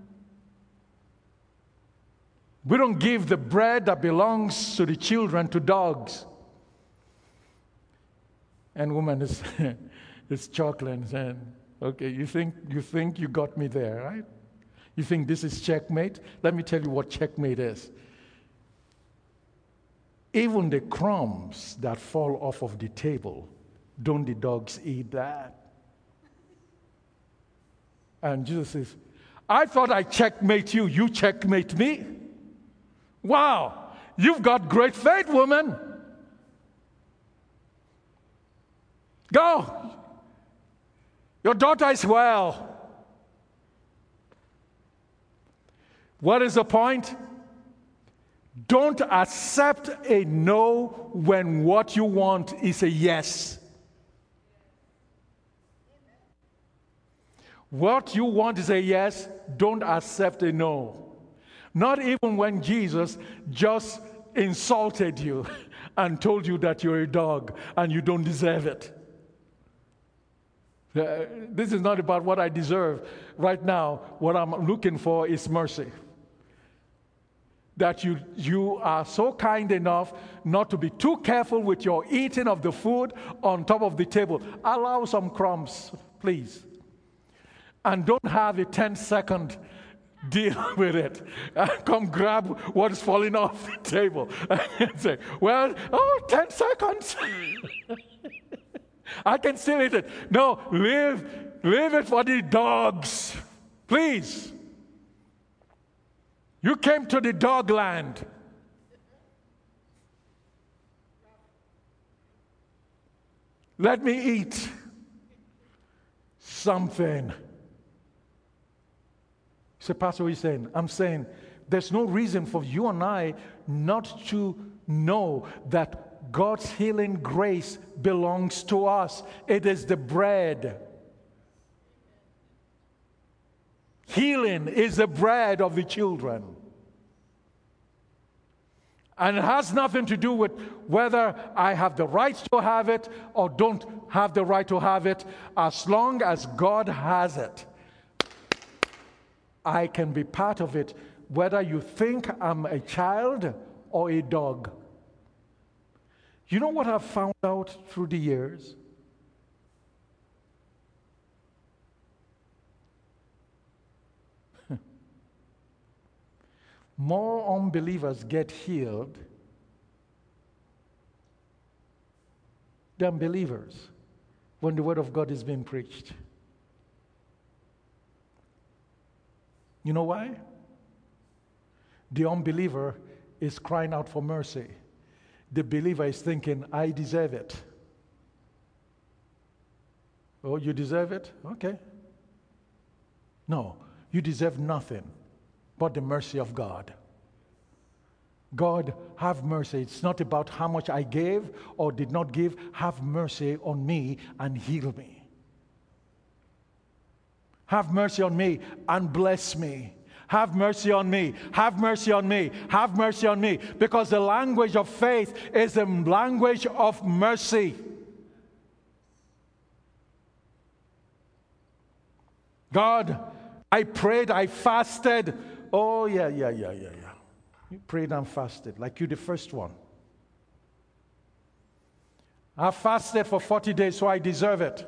we don't give the bread that belongs to the children to dogs. And woman is, is chuckling, saying, okay, you think, you think you got me there, right? You think this is checkmate? Let me tell you what checkmate is. Even the crumbs that fall off of the table, don't the dogs eat that? And Jesus says, I thought I checkmate you, you checkmate me? Wow, you've got great faith, woman. Go. Your daughter is well. What is the point? Don't accept a no when what you want is a yes. What you want is a yes, don't accept a no. Not even when Jesus just insulted you and told you that you're a dog and you don't deserve it. Uh, this is not about what I deserve. Right now, what I'm looking for is mercy. That you, you are so kind enough not to be too careful with your eating of the food on top of the table. Allow some crumbs, please. And don't have a ten-second deal with it. Uh, come grab what is falling off the table and say, well, oh, ten seconds. I can still eat it. No, leave, leave it for the dogs, please. You came to the dog land. Let me eat something. So, Pastor, what are you saying? I'm saying there's no reason for you and I not to know that God's healing grace belongs to us. It is the bread. Healing is the bread of the children. And it has nothing to do with whether I have the right to have it or don't have the right to have it. As long as God has it, I can be part of it, whether you think I'm a child or a dog. You know what I've found out through the years? More unbelievers get healed than believers when the Word of God is being preached. You know why? The unbeliever is crying out for mercy. The believer is thinking, I deserve it. Oh, you deserve it? Okay. No, you deserve nothing but the mercy of God. God, have mercy. It's not about how much I gave or did not give. Have mercy on me and heal me. Have mercy on me and bless me. Have mercy on me. Have mercy on me. Have mercy on me. Because the language of faith is the language of mercy. God, I prayed, I fasted. Oh, yeah, yeah, yeah, yeah, yeah. You prayed and fasted like you the first one. I fasted for forty days, so I deserve it.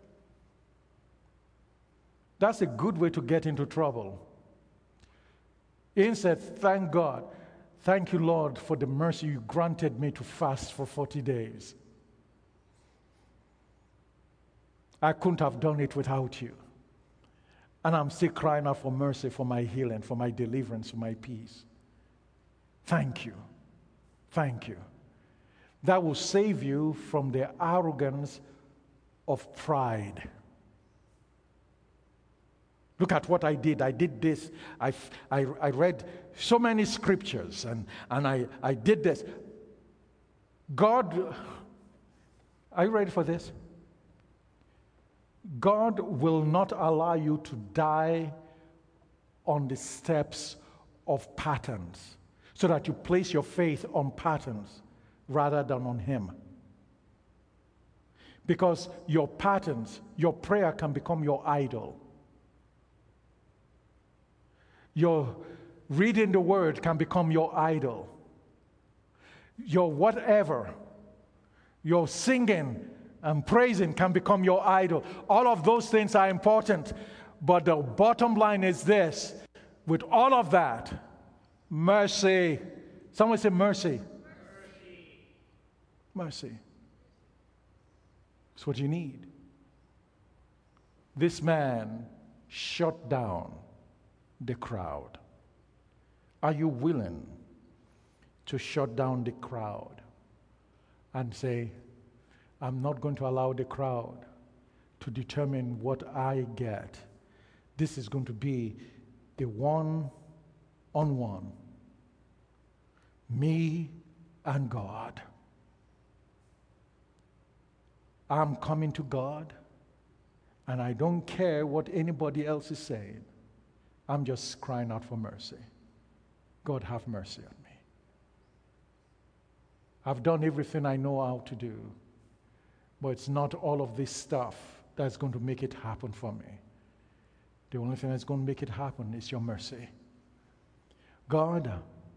That's a good way to get into trouble. Instead, thank God. Thank you, Lord, for the mercy you granted me to fast for forty days. I couldn't have done it without you. And I'm still crying out for mercy, for my healing, for my deliverance, for my peace. Thank you. Thank you. That will save you from the arrogance of pride. Look at what I did. I did this. I, I, I read so many scriptures, and, and I, I did this. God, are you ready for this? God will not allow you to die on the steps of patterns, so that you place your faith on patterns rather than on Him. Because your patterns, your prayer can become your idol. Your reading the Word can become your idol. Your whatever, your singing and praising can become your idol. All of those things are important. But the bottom line is this. With all of that, mercy. Someone say mercy. Mercy. Mercy. It's what you need. This man shut down the crowd. Are you willing to shut down the crowd and say, I'm not going to allow the crowd to determine what I get. This is going to be the one-on-one. Me and God. I'm coming to God, and I don't care what anybody else is saying. I'm just crying out for mercy. God, have mercy on me. I've done everything I know how to do, but it's not all of this stuff that's going to make it happen for me. The only thing that's going to make it happen is your mercy. God,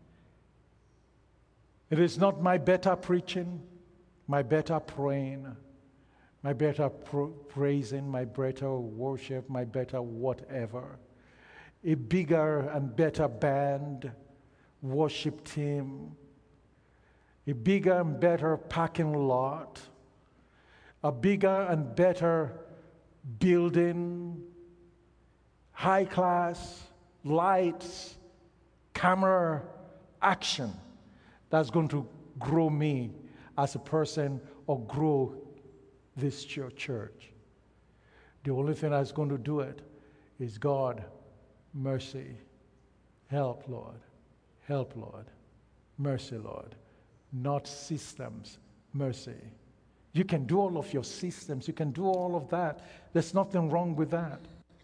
it is not my better preaching, my better praying, my better pro- praising, my better worship, my better whatever. A bigger and better band, worship team, a bigger and better parking lot, a bigger and better building, high class, lights, camera, action that's going to grow me as a person or grow this church. The only thing that's going to do it is God, mercy, help, Lord, help, Lord, mercy, Lord, not systems, mercy. You can do all of your systems, you can do all of that. There's nothing wrong with that.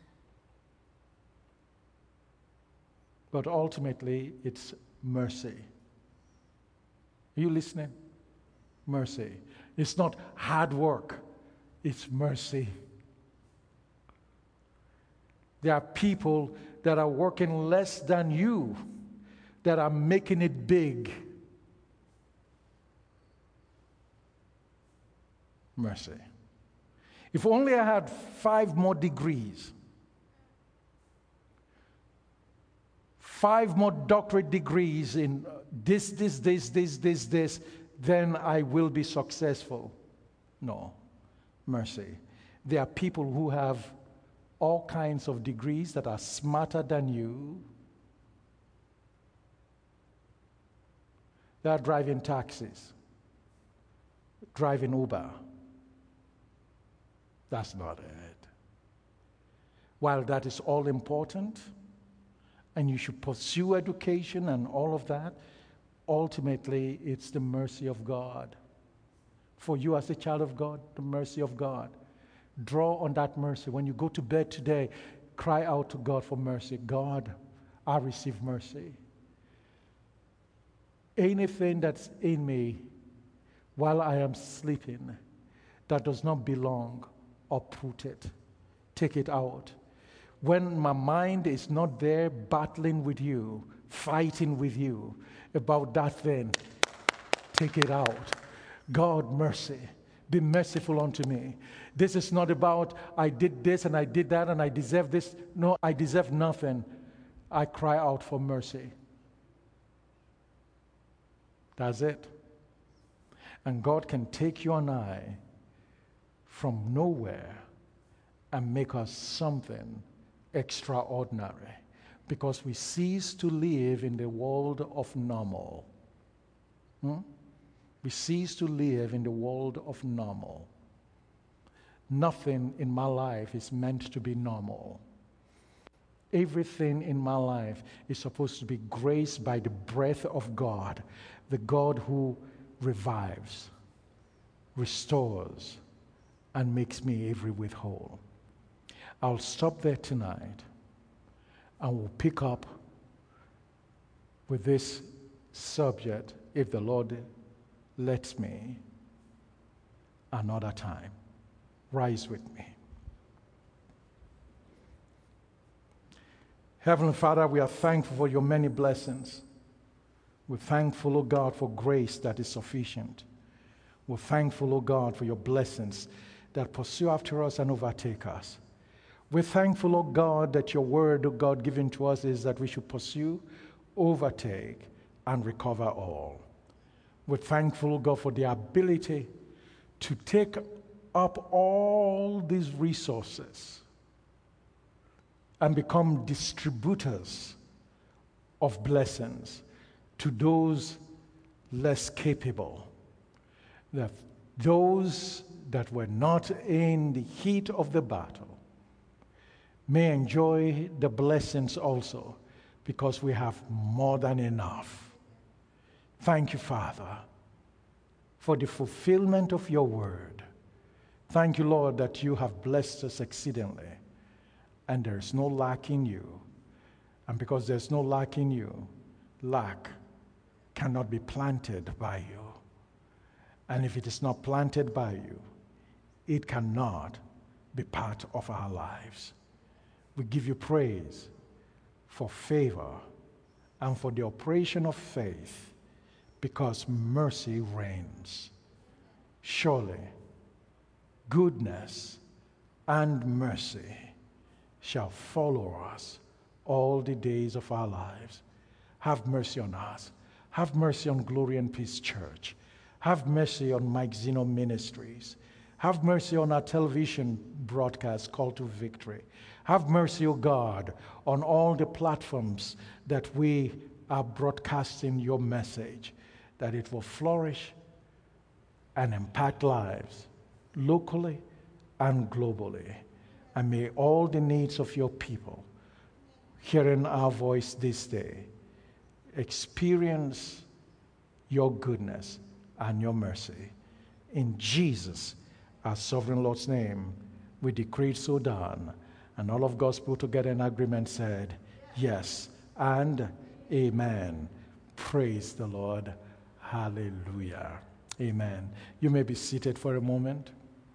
But ultimately, it's mercy. Are you listening? Mercy. It's not hard work, it's mercy. There are people that are working less than you that are making it big. Mercy. If only I had five more degrees, five more doctorate degrees in this, this, this, this, this, this, then I will be successful. No. Mercy. There are people who have all kinds of degrees that are smarter than you. They are driving taxis, driving Uber. That's not it. While that is all important, and you should pursue education and all of that, ultimately, it's the mercy of God. For you as a child of God, the mercy of God. Draw on that mercy. When you go to bed today, cry out to God for mercy. God, I receive mercy. Anything that's in me while I am sleeping that does not belong, uproot it. Take it out. when my mind is not there battling with you, fighting with you about that thing, take it out. God, mercy. Be merciful unto me. This is not about I did this and I did that and I deserve this. No, I deserve nothing. I cry out for mercy. That's it. And God can take you and I from nowhere and make us something extraordinary, because we cease to live in the world of normal. Hmm? We cease to live in the world of normal. Nothing in my life is meant to be normal. Everything in my life is supposed to be graced by the breath of God, the God who revives, restores, and makes me every whit whole. I'll stop there tonight, and we'll pick up with this subject, if the Lord lets me, another time. Rise with me. Heavenly Father, we are thankful for your many blessings. We're thankful, O God, for grace that is sufficient. We're thankful, O God, for your blessings that pursue after us and overtake us. We're thankful, O God, that your word, O God, given to us is that we should pursue, overtake, and recover all. We're thankful, O God, for the ability to take up all these resources and become distributors of blessings to those less capable, that those that were not in the heat of the battle may enjoy the blessings also, because we have more than enough. Thank you, Father, for the fulfillment of your word. Thank you, Lord, that you have blessed us exceedingly, and there is no lack in you. And because there's no lack in you, lack cannot be planted by you. And if it is not planted by you, it cannot be part of our lives. We give you praise for favor and for the operation of faith, because mercy reigns. Surely, goodness and mercy shall follow us all the days of our lives. Have mercy on us. Have mercy on Glory and Peace Church. Have mercy on Mike Zeno Ministries. Have mercy on our television broadcast, Call to Victory. Have mercy, O God, on all the platforms that we are broadcasting your message, that it will flourish and impact lives locally and globally. And may all the needs of your people hearing our voice this day experience your goodness and your mercy. In Jesus, our sovereign Lord's name, we decree it so done. And all of God's people together in agreement said, yes and amen. Praise the Lord. Hallelujah. Amen. You may be seated for a moment.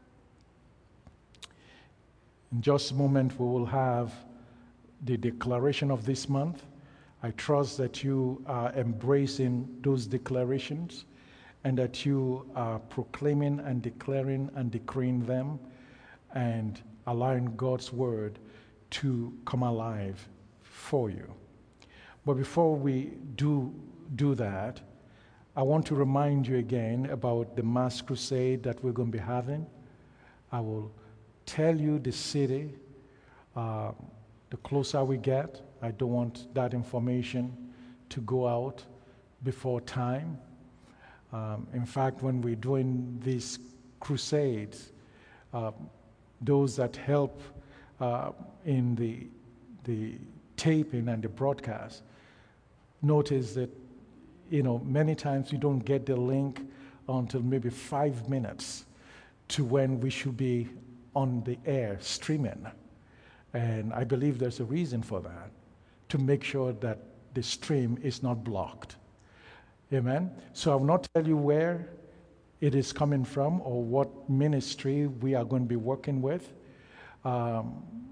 In just a moment, we will have the declaration of this month. I trust that you are embracing those declarations and that you are proclaiming and declaring and decreeing them and allowing God's word to come alive for you. But before we do do that, I want to remind you again about the mass crusade that we're going to be having. I will tell you the city. Uh, the closer we get, I don't want that information to go out before time. Um, in fact, when we're doing these crusades, uh, those that help uh, in the, the taping and the broadcast notice that, you know, many times you don't get the link until maybe five minutes to when we should be on the air streaming. And I believe there's a reason for that, to make sure that the stream is not blocked. Amen? So I will not tell you where it is coming from or what ministry we are going to be working with. Um,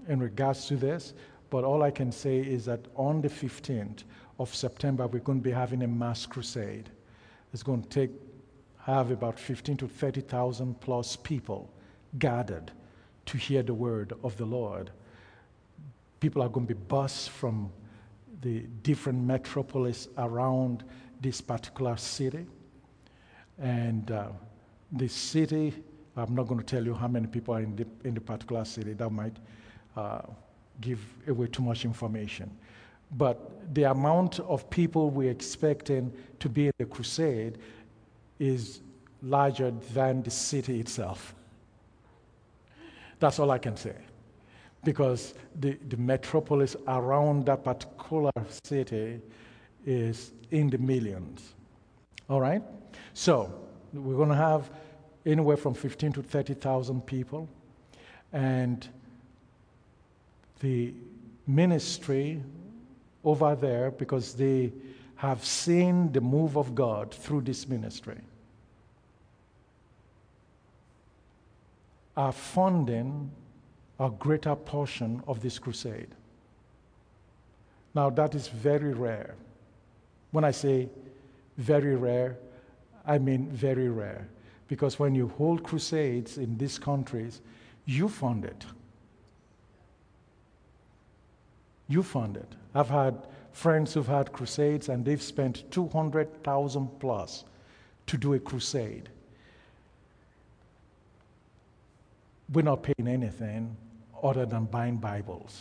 in regards to this, but all I can say is that on the fifteenth of September, we're going to be having a mass crusade. It's going to take have about fifteen to thirty thousand plus people gathered to hear the word of the Lord. People are going to be bused from the different metropolis around this particular city. And uh, the city, I'm not going to tell you how many people are in the, in the particular city. That might uh, give away too much information. But the amount of people we're expecting to be in the crusade is larger than the city itself. That's all I can say. Because the, the metropolis around that particular city is in the millions. All right? So, we're going to have anywhere from fifteen to thirty thousand people. And the ministry over there, because they have seen the move of God through this ministry, are funding a greater portion of this crusade. Now, that is very rare. When I say very rare, I mean very rare. Because when you hold crusades in these countries, you fund it. You fund it. I've had friends who've had crusades and they've spent two hundred thousand plus to do a crusade. We're not paying anything other than buying Bibles.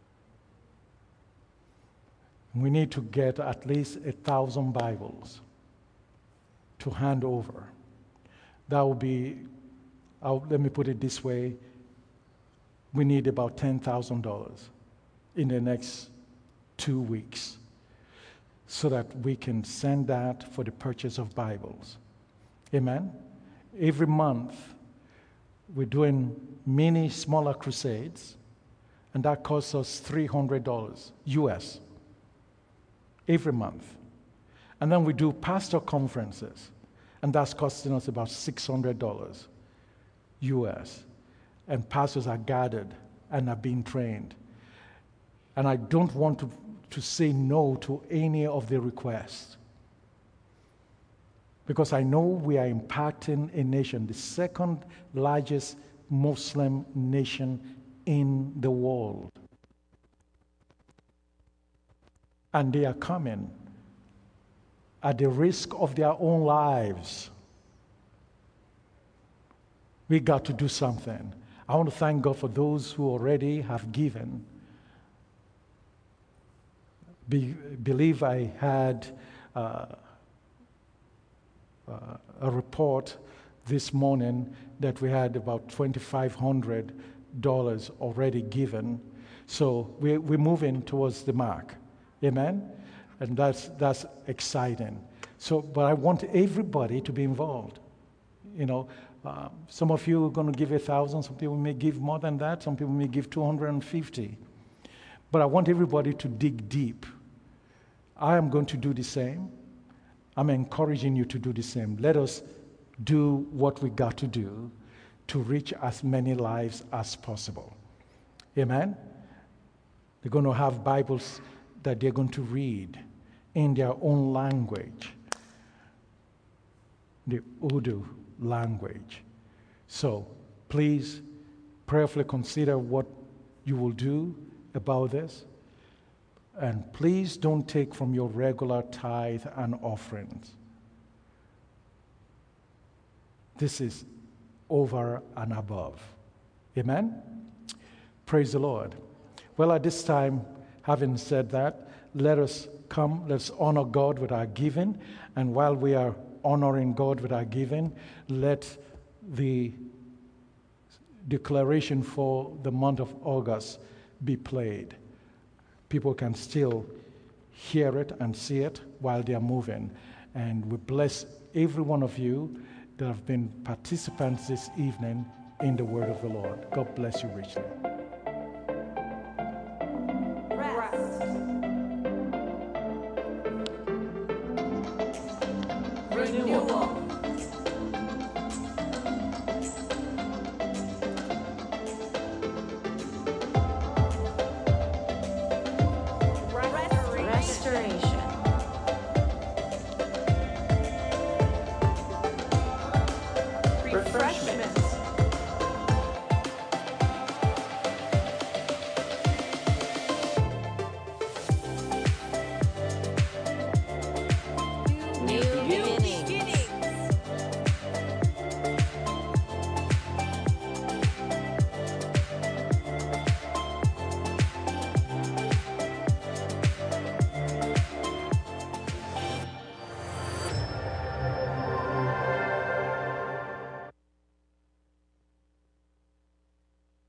We need to get at least a thousand Bibles to hand over. That will be, I'll, let me put it this way, we need about ten thousand dollars in the next two weeks so that we can send that for the purchase of Bibles. Amen? Every month, we're doing many smaller crusades, and that costs us three hundred dollars U S every month. And then we do pastor conferences, and that's costing us about six hundred dollars U S. And pastors are gathered and are being trained. And I don't want to, to say no to any of the requests, because I know we are impacting a nation, the second largest Muslim nation in the world. And they are coming at the risk of their own lives. We got to do something. I want to thank God for those who already have given. Be, believe I had uh, uh, a report this morning that we had about twenty-five hundred dollars already given. So we're, we're moving towards the mark. Amen? And that's, that's exciting. So, but I want everybody to be involved. You know, uh, some of you are going to give a thousand, some people may give more than that, some people may give two hundred fifty. But I want everybody to dig deep. I am going to do the same. I'm encouraging you to do the same. Let us do what we got to do to reach as many lives as possible. Amen? They're going to have Bibles that they're going to read in their own language, the Urdu language. So please prayerfully consider what you will do about this. And please don't take from your regular tithe and offerings. This is over and above. Amen? Praise the Lord. Well, at this time, having said that, let us come, let's honor God with our giving. And while we are honoring God with our giving, let the declaration for the month of August be played. People can still hear it and see it while they are moving. And we bless every one of you that have been participants this evening in the word of the Lord. God bless you richly.